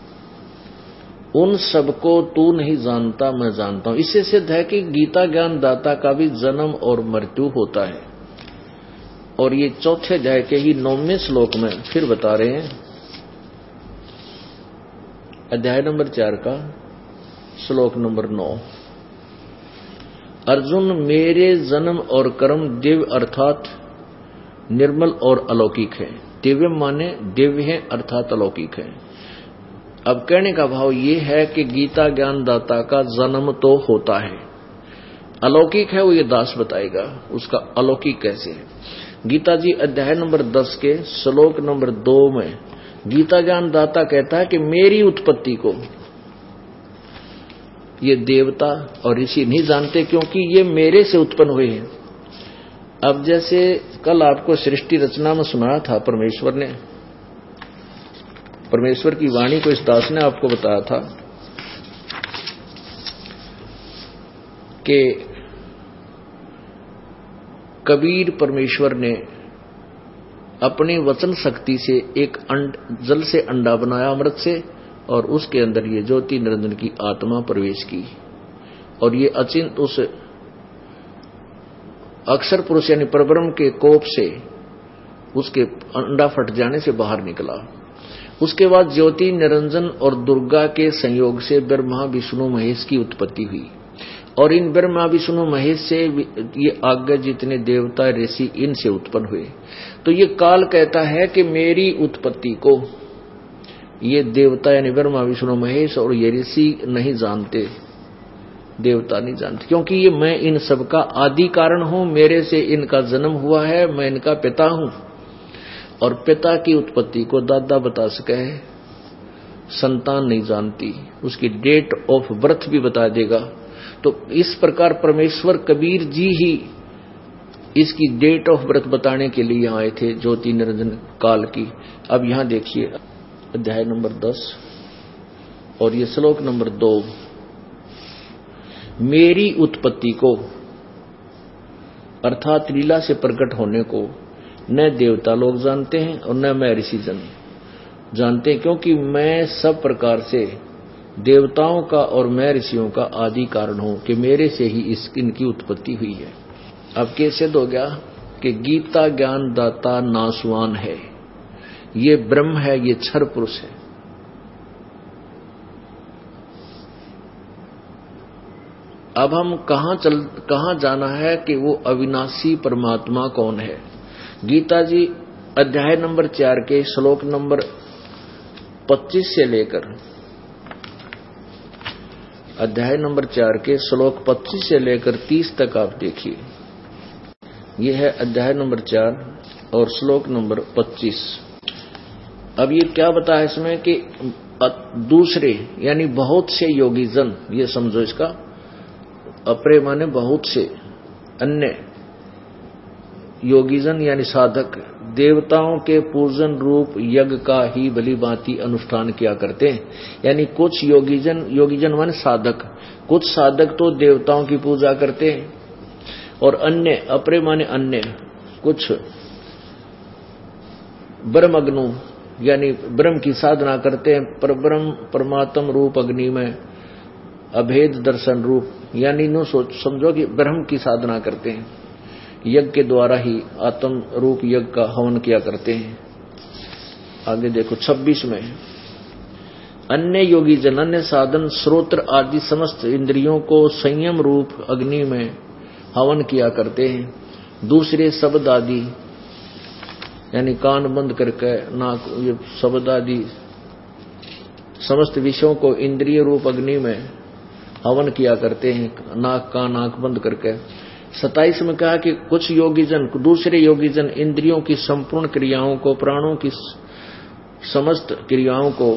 उन सबको तू नहीं जानता, मैं जानता हूं। इससे सिद्ध है कि गीता ज्ञान दाता का भी जन्म और मृत्यु होता है। और ये चौथे अध्याय के ही 9वें श्लोक में फिर बता रहे हैं, अध्याय नंबर 4 का श्लोक नंबर 9, अर्जुन मेरे जन्म और कर्म दिव्य अर्थात निर्मल और अलौकिक है। दिव्य माने दिव्य है अर्थात अलौकिक है। अब कहने का भाव ये है कि गीता ज्ञान दाता का जन्म तो होता है, अलौकिक है वो ये दास बताएगा उसका अलौकिक कैसे है। गीता जी अध्याय नंबर 10 के श्लोक नंबर 2 में गीता ज्ञान दाता कहता है कि मेरी उत्पत्ति को ये देवता और ऋषि नहीं जानते, क्योंकि ये मेरे से उत्पन्न हुए हैं। अब जैसे कल आपको सृष्टि रचना में सुनाया था, परमेश्वर की वाणी को इस दास ने आपको बताया था कि कबीर परमेश्वर ने अपनी वचन शक्ति से एक जल से अंडा बनाया, अमृत से, और उसके अंदर ये ज्योति निरंजन की आत्मा प्रवेश की, और ये अचिंत उस अक्षर पुरुष यानी परब्रह्म के कोप से उसके अंडा फट जाने से बाहर निकला। उसके बाद ज्योति निरंजन और दुर्गा के संयोग से ब्रह्मा विष्णु महेश की उत्पत्ति हुई, और इन ब्रह्मा विष्णु महेश से ये आगे जितने देवता ऋषि इनसे उत्पन्न हुए। तो ये काल कहता है कि मेरी उत्पत्ति को ये देवता यानी ब्रह्मा विष्णु महेश और ये ऋषि नहीं जानते, देवता नहीं जानते, क्योंकि ये मैं इन सब का आदि कारण हूं, मेरे से इनका जन्म हुआ है, मैं इनका पिता हूं। और पिता की उत्पत्ति को दादा बता सके है, संतान नहीं जानती, उसकी डेट ऑफ बर्थ भी बता देगा। तो इस प्रकार परमेश्वर कबीर जी ही इसकी डेट ऑफ बर्थ बताने के लिए आए थे, ज्योति निरंजन काल की। अब यहां देखिए अध्याय नंबर 10 और ये श्लोक नंबर 2। मेरी उत्पत्ति को अर्थात लीला से प्रकट होने को न देवता लोग जानते हैं और न मैं ऋषि जन जानते हैं, क्योंकि मैं सब प्रकार से देवताओं का और मैं ऋषियों का आदि कारण हूं, कि मेरे से ही इनकी उत्पत्ति हुई है। अब कैसे हो गया कि गीता ज्ञान दाता नासवान है, ये ब्रह्म है, ये क्षर पुरुष है। अब हम कहां जाना है कि वो अविनाशी परमात्मा कौन है। गीता जी अध्याय नंबर 4 के श्लोक नंबर 25 से लेकर अध्याय नंबर 4 के श्लोक 25 से लेकर 30 तक आप देखिए। यह है अध्याय नंबर 4 और श्लोक नंबर 25। अब ये क्या बताया इसमें कि दूसरे यानी बहुत से योगी जन, ये समझो इसका, अपरे माने बहुत से, अन्य योगीजन यानी साधक देवताओं के पूजन रूप यज्ञ का ही भली भांति अनुष्ठान किया करते हैं। यानी कुछ योगीजन माने साधक, कुछ साधक तो देवताओं की पूजा करते हैं, और अन्य अपरे माने अन्य कुछ ब्रह्मग्नु यानी ब्रह्म की साधना करते हैं। पर ब्रह्म परमात्म रूप अग्नि में अभेद दर्शन रूप, यानी नो समझो कि ब्रह्म की साधना करते हैं, यज्ञ के द्वारा ही आत्म रूप यज्ञ का हवन किया करते हैं। आगे देखो 26 में, अन्य योगी जन अन्य साधन श्रोत्र आदि समस्त इंद्रियों को संयम रूप अग्नि में हवन किया करते हैं। दूसरे शब्द आदि यानी कान बंद करके नाक, ये शब्द आदि समस्त विषयों को इंद्रिय रूप अग्नि में हवन किया करते हैं, नाक बंद करके। 27 में कहा कि कुछ योगीजन, दूसरे योगीजन इंद्रियों की संपूर्ण क्रियाओं को, प्राणों की समस्त क्रियाओं को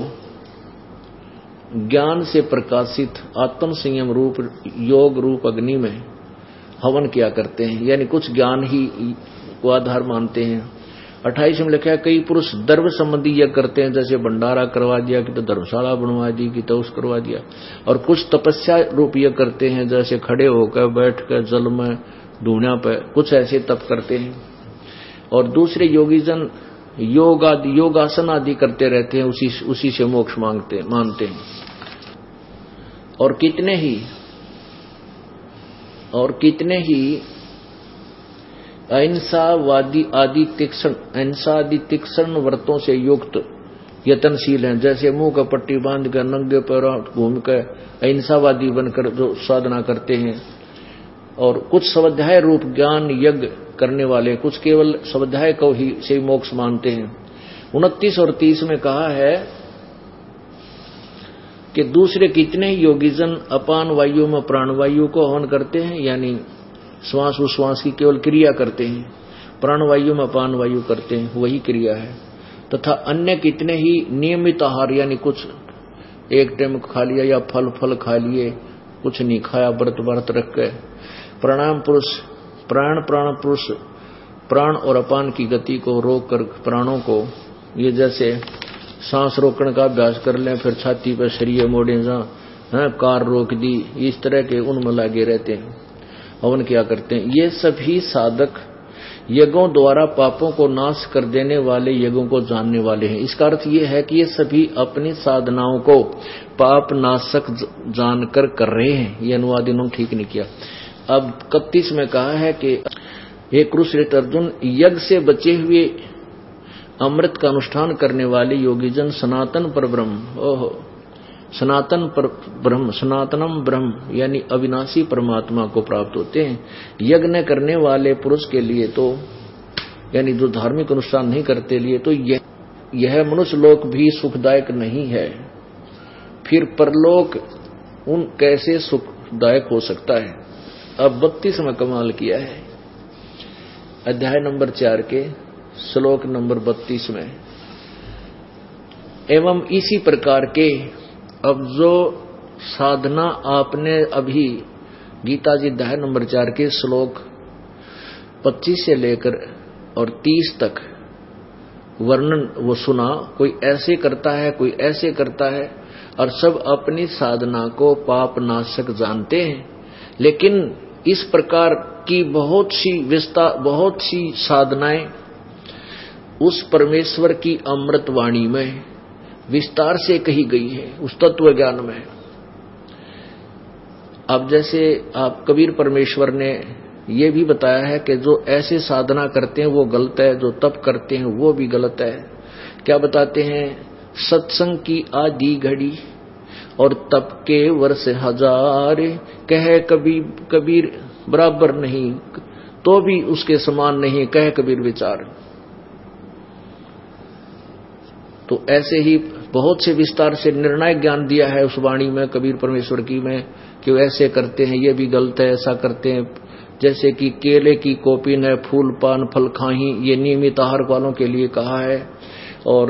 ज्ञान से प्रकाशित आत्म संयम रूप योग रूप अग्नि में हवन किया करते हैं, यानी कुछ ज्ञान ही को आधार मानते हैं। 28 में लिखा है कई पुरुष धर्म संबंधी यज्ञ करते हैं, जैसे भंडारा करवा दिया कि तो धर्मशाला बनवा दी कि तो उस करवा दिया, और कुछ तपस्या रूप यज्ञ करते हैं, जैसे खड़े होकर बैठ कर जल में धूना पे, कुछ ऐसे तप करते हैं। और दूसरे योगीजन योगासन आदि करते रहते हैं, उसी से मोक्ष मानते हैं। और कितने ही अहिंसावादी आदि तीक्ष्ण व्रतों से युक्त यत्नशील हैं, जैसे मुंह का पट्टी बांध कर नंगे पैरों घूम कर अहिंसावादी बनकर जो साधना करते हैं। और कुछ स्वाध्याय रूप ज्ञान यज्ञ करने वाले, कुछ केवल स्वाध्याय को ही से मोक्ष मानते हैं। 29 और 30 में कहा है कि दूसरे कितने योगीजन अपान वायु में प्राणवायु को हवन करते हैं, यानी श्वास उश्वास की केवल क्रिया करते हैं, प्राणवायु में अपान वायु करते हैं, वही क्रिया है। तथा अन्य कितने ही नियमित आहार, यानी कुछ एक टाइम खा लिया या फल खा लिए, कुछ नहीं खाया, व्रत रख के प्राणायाम पुरुष प्राण पुरुष प्राण और अपान की गति को रोक कर प्राणों को, ये जैसे सांस रोकने का अभ्यास कर लें, फिर छाती पर शरीर मोड़े जहाँ कार रोक दी, इस तरह के उनमें लगे रहते हैं। हवन क्या करते हैं? ये सभी साधक यज्ञों द्वारा पापों को नाश कर देने वाले यज्ञों को जानने वाले हैं। इसका अर्थ ये है कि ये सभी अपनी साधनाओं को पाप नाशक जानकर कर रहे हैं। ये अनुवाद इन्होंने ठीक नहीं किया। अब 31 में कहा है कि हे कुरुश्रेष्ठ अर्जुन, यज्ञ से बचे हुए अमृत का अनुष्ठान करने वाले योगीजन सनातन पर ब्रह्म, सनातन पर ब्रह्म, सनातनम ब्रह्म यानी अविनाशी परमात्मा को प्राप्त होते हैं। यज्ञ करने वाले पुरुष के लिए तो, यानी जो धार्मिक अनुष्ठान नहीं करते लिए तो यह मनुष्य लोक भी सुखदायक नहीं है, फिर परलोक उन कैसे सुखदायक हो सकता है। अब 32 में कमाल किया है, अध्याय नंबर 4 के श्लोक नंबर 32 में, एवं इसी प्रकार के अब जो साधना आपने अभी गीता जी अध्याय नंबर 4 के श्लोक 25 से लेकर और 30 तक वर्णन वो सुना, कोई ऐसे करता है, कोई ऐसे करता है, और सब अपनी साधना को पाप नाशक जानते हैं। लेकिन इस प्रकार की बहुत सी साधनाएं उस परमेश्वर की अमृत वाणी में विस्तार से कही गई है, उस तत्व ज्ञान में। अब जैसे आप कबीर परमेश्वर ने ये भी बताया है कि जो ऐसे साधना करते हैं वो गलत है, जो तप करते हैं वो भी गलत है। क्या बताते हैं? सत्संग की आधी घड़ी और तप के वर्ष हजार, कहे कबीर बराबर नहीं तो भी उसके समान नहीं, कहे कबीर विचार। तो ऐसे ही बहुत से विस्तार से निर्णायक ज्ञान दिया है उस वाणी में, कबीर परमेश्वर की में, कि वो ऐसे करते हैं, ये भी गलत है, ऐसा करते हैं। जैसे कि केले की कोपिन है, फूल पान फल खाही, ये नियमित आहार वालों के लिए कहा है। और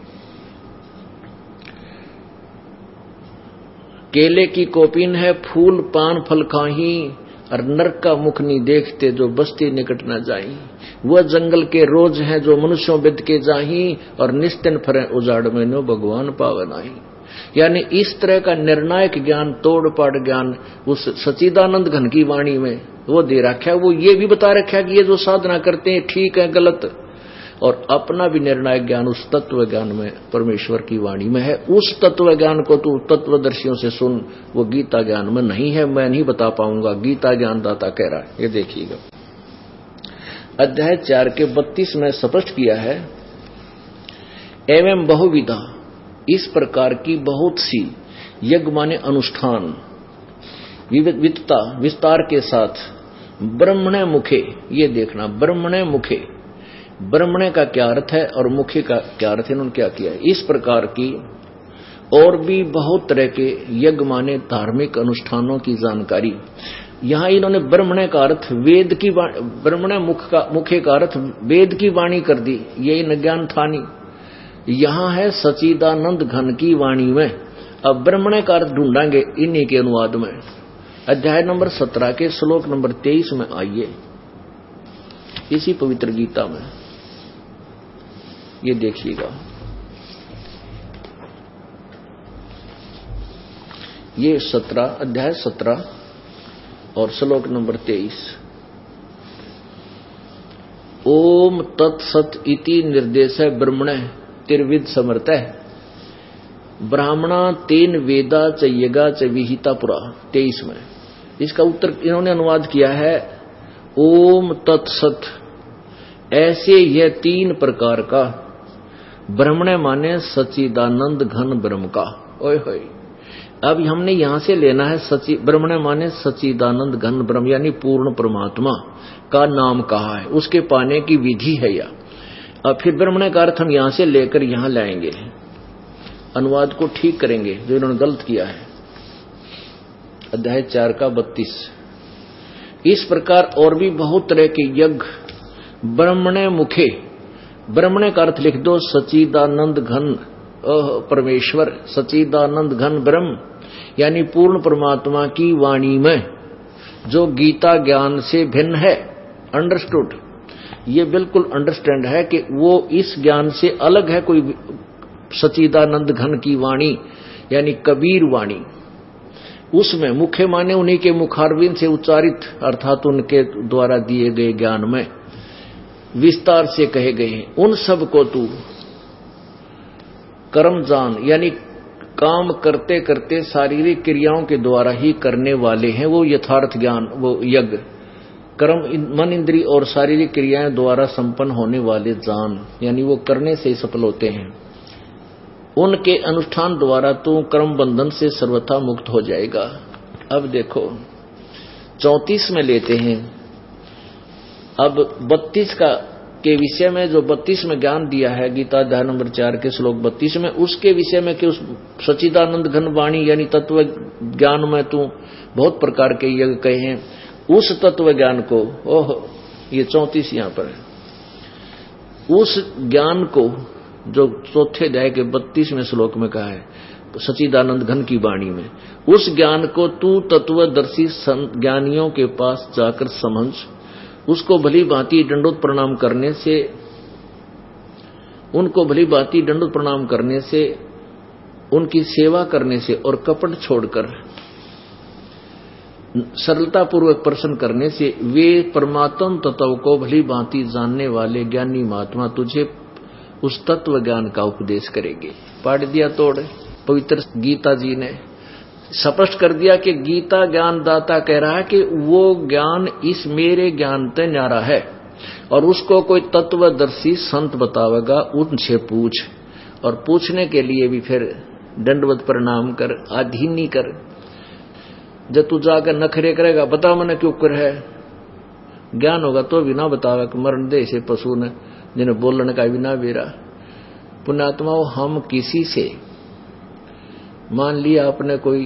केले की कोपिन है, फूल पान फल खाही, और नरक का मुख नहीं देखते जो बस्ती निकट न जाई। वह जंगल के रोज हैं जो मनुष्यों बिद के जाही, और निस्तिन फरे उजाड़ में नो भगवान पावन आई। यानी इस तरह का निर्णायक ज्ञान, तोड़ पाड़ ज्ञान उस सच्चिदानंद घन की वाणी में वो दे रखा है। वो ये भी बता रखा है कि ये जो साधना करते हैं ठीक है गलत, और अपना भी निर्णायक ज्ञान उस तत्व ज्ञान में परमेश्वर की वाणी में है। उस तत्व ज्ञान को तू तत्वदर्शियों से सुन, वो गीता ज्ञान में नहीं है, मैं नहीं बता पाऊंगा, गीता ज्ञानदाता कह रहा है। ये देखिएगा अध्याय 4 के 32 में स्पष्ट किया है, एवं बहुविधा, इस प्रकार की बहुत सी यज्ञ माने अनुष्ठान विविधता विस्तार के साथ ब्रह्मणे मुखे, ये देखना ब्रह्मणे मुखे, ब्रह्मणे का क्या अर्थ है और मुखे का क्या अर्थ है, इन्होंने क्या किया है। इस प्रकार की और भी बहुत तरह के यज्ञ माने धार्मिक अनुष्ठानों की जानकारी यहां इन्होंने ब्रह्मणे का अर्थ वेद की, ब्रह्मणे मुखे का अर्थ वेद की वाणी कर दी, ये न ज्ञान था नहीं। यहां है सच्चिदानंद घन की वाणी में। अब ब्रह्मणे का अर्थ ढूंढेंगे इन्हीं के अनुवाद में। अध्याय नंबर 17 के श्लोक नंबर 23 में आइए, इसी पवित्र गीता में ये देखिएगा। ये 17 अध्याय 17 और श्लोक नंबर 23, ओम तत्सत इति निर्देश ब्रह्मण तिर्विद समर्थ ब्राह्मणा तेन वेदा च यगा च विहिता पुरा 23 में। इसका उत्तर इन्होंने अनुवाद किया है, ओम तत्सत, ऐसे यह 3 प्रकार का, ब्रह्मण माने सच्चिदानंद घन ब्रह्म का। ओए होए, अब हमने यहां से लेना है ब्रह्मण माने सच्चिदानंद घन ब्रह्म यानी पूर्ण परमात्मा का नाम कहा है, उसके पाने की विधि है या। अब फिर ब्रह्मण का अर्थ हम यहां से लेकर यहां लाएंगे, अनुवाद को ठीक करेंगे जो इन्होंने गलत किया है। अध्याय 4 का 32, इस प्रकार और भी बहुत तरह के यज्ञ ब्रह्मणे मुखे, ब्रह्मणे का अर्थ लिख दो सच्चिदानंद घन परमेश्वर, सच्चिदानंद घन ब्रह्म, यानी पूर्ण परमात्मा की वाणी में, जो गीता ज्ञान से भिन्न है। अंडरस्टूड, ये बिल्कुल अंडरस्टैंड है कि वो इस ज्ञान से अलग है। कोई सच्चिदानंद घन की वाणी यानी कबीर वाणी, उसमें मुख्य माने उन्हीं के मुखारविंद से उच्चारित अर्थात उनके द्वारा दिए गए ज्ञान में विस्तार से कहे गए हैं। उन सब को तू कर्म जान, यानी काम करते करते शारीरिक क्रियाओं के द्वारा ही करने वाले हैं वो यथार्थ ज्ञान, वो यज्ञ कर्म मन इंद्रिय और शारीरिक क्रियाएं द्वारा संपन्न होने वाले जान, यानी वो करने से सफल होते हैं। उनके अनुष्ठान द्वारा तू कर्म बंधन से सर्वथा मुक्त हो जाएगा। अब देखो 34 में लेते हैं। अब 32 के विषय में, जो 32 में ज्ञान दिया है गीता अध्याय नंबर 4 के श्लोक 32 में, उसके विषय में कि उस सच्चिदानंद घन वाणी यानी तत्व ज्ञान में तू बहुत प्रकार के यज्ञ कहे हैं। उस तत्व ज्ञान को, ओह ये 34 यहां पर है, उस ज्ञान को जो चौथे अध्याय के 32वें श्लोक में कहा है सच्चिदानंद घन की वाणी में, उस ज्ञान को तू तत्वदर्शी ज्ञानियों के पास जाकर समझ, उसको भली भांति दंडोत प्रणाम करने से, उनको भली भांति दंडोत प्रणाम करने से, उनकी सेवा करने से और कपट छोड़कर सरलता पूर्वक प्रश्न करने से वे परमात्म तत्व को भली भांति जानने वाले ज्ञानी महात्मा तुझे उस तत्व ज्ञान का उपदेश करेंगे। पाठ दिया तोड़ पवित्र गीता जी ने स्पष्ट कर दिया कि गीता ज्ञान दाता कह रहा है कि वो ज्ञान इस मेरे ज्ञान से न्यारा है और उसको कोई तत्वदर्शी संत बतावेगा, उनसे पूछ, और पूछने के लिए भी फिर दंडवत प्रणाम कर, आधीनी कर। जब तू जाकर नखरे करेगा, बता मैंने क्यों कर है, ज्ञान होगा तो भी ना बतावे कि मरण दे से पशु ने जिन्हें बोलने का भी ना बेरा। पुण्यात्माओं, हम किसी से, मान लिया आपने कोई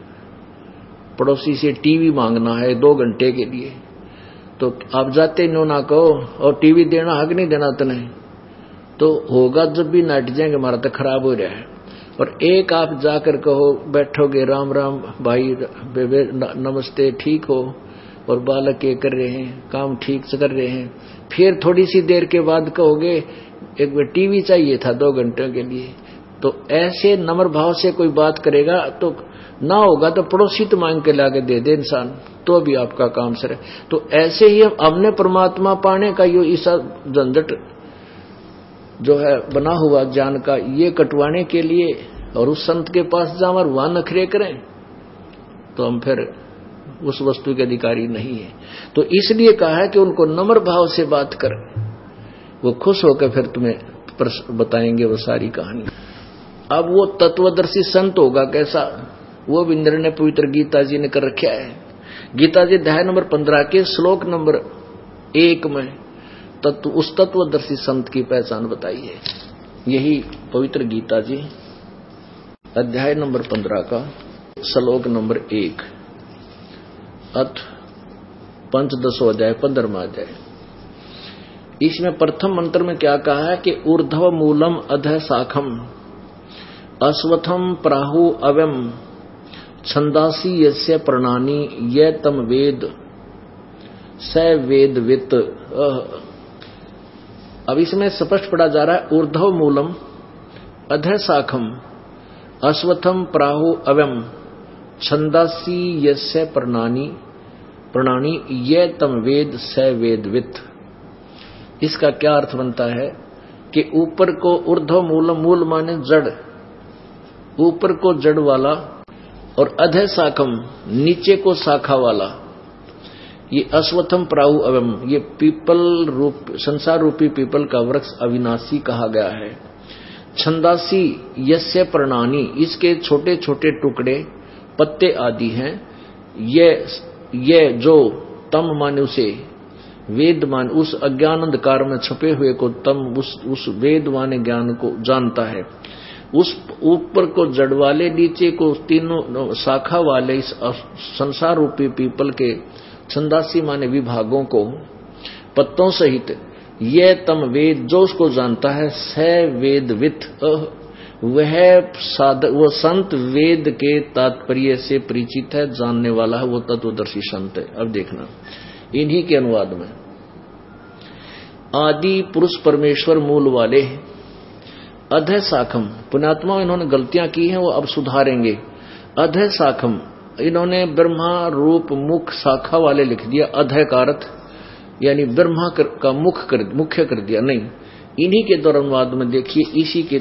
पड़ोसी से टीवी मांगना है 2 घंटे के लिए, तो आप जाते नो ना कहो और टीवी देना हक नहीं देना तने, तो होगा जब भी नाट जाएंगे हमारा तो खराब हो रहा है। और एक आप जाकर कहो, बैठोगे राम राम भाई बेबे नमस्ते ठीक हो, और बालक ये कर रहे हैं, काम ठीक से कर रहे हैं, फिर थोड़ी सी देर के बाद कहोगे एक बार टीवी चाहिए था 2 घंटे के लिए, तो ऐसे नम्र भाव से कोई बात करेगा तो ना होगा तो पड़ोसी तो मांग के लाके दे दे इंसान, तो भी आपका काम सर है। तो ऐसे ही हमने परमात्मा पाने का यो ईसा झंझट जो है बना हुआ ज्ञान का, ये कटवाने के लिए और उस संत के पास जाकर वहां नखरे करें तो हम फिर उस वस्तु के अधिकारी नहीं है। तो इसलिए कहा है कि उनको नम्र भाव से बात कर, वो खुश होकर फिर तुम्हें बताएंगे वो सारी कहानी। अब वो तत्वदर्शी संत होगा कैसा, वो भी निर्णय पवित्र गीता जी ने कर रखा है। गीता जी अध्याय नंबर 15 के श्लोक नंबर 1 में उस तत्वदर्शी संत की पहचान बताई है। यही पवित्र गीता जी अध्याय नंबर 15 का श्लोक नंबर 1 अथ पंचदशो अध्याय 15वां अध्याय। इसमें प्रथम मंत्र में क्या कहा है कि ऊर्ध्व मूलम अधः शाखम अश्वत्थम प्राहु अव्यम छंदासी यस्य प्रणानी ये तम वेद स वेदवित। अब इसमें स्पष्ट पढ़ा जा रहा है ऊर्ध्व मूलम अधः शाखम अश्वत्थम प्राहु अव्यम छंदासी यस्य प्रणानी ये तम वेद स वेदवित। इसका क्या अर्थ बनता है कि ऊपर को ऊर्ध्व मूलम, मूल माने जड़, ऊपर को जड़ वाला, और अधः शाखम नीचे को शाखा वाला। ये अश्वत्थम प्राहु अव्यम, ये पीपल रूप संसार रूपी पीपल का वृक्ष अविनाशी कहा गया है। छंदासी यस्य प्रणानी, इसके छोटे छोटे टुकड़े पत्ते आदि हैं। ये जो तम माने उसे, वेद मान उस अज्ञान अंधकार में छुपे हुए को, तम उस वेद माने ज्ञान को जानता है। उस ऊपर को जड़ वाले, नीचे को तीनों शाखा वाले इस संसार रूपी पीपल के छंदासी माने विभागों को पत्तों सहित ये तम वेद, जो उसको जानता है, स वेदवित, वो संत वेद के तात्पर्य से परिचित है, जानने वाला है, वो तत्वदर्शी संत है। अब देखना इन्हीं के अनुवाद में, आदि पुरुष परमेश्वर मूल वाले, अधः शाखम, पुण्यात्मा इन्होंने गलतियां की हैं, वो अब सुधारेंगे। अधः शाखम, इन्होंने ब्रह्मा रूप मुख शाखा वाले लिख दिया, अधः का अर्थ यानी ब्रह्मा का मुख्य कर दिया, नहीं। इन्हीं के द्वारा अनुवाद में देखिए, इसी के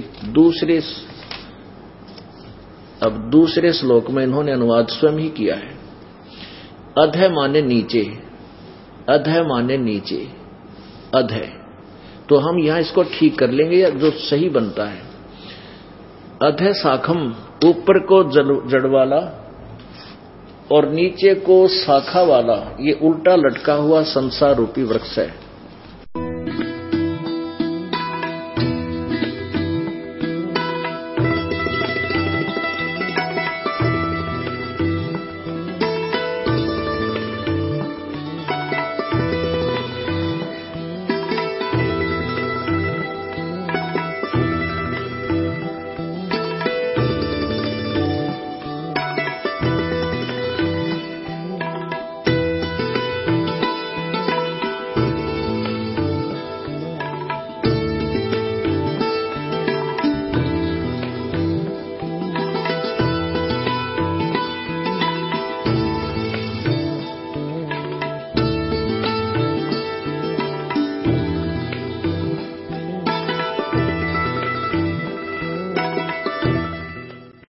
दूसरे श्लोक में इन्होंने अनुवाद स्वयं ही किया है। अधः माने नीचे, अधः माने नीचे, अधः, तो हम यहां इसको ठीक कर लेंगे या जो सही बनता है। अधः शाखम, ऊपर को जड़ वाला और नीचे को शाखा वाला, ये उल्टा लटका हुआ संसार रूपी वृक्ष है।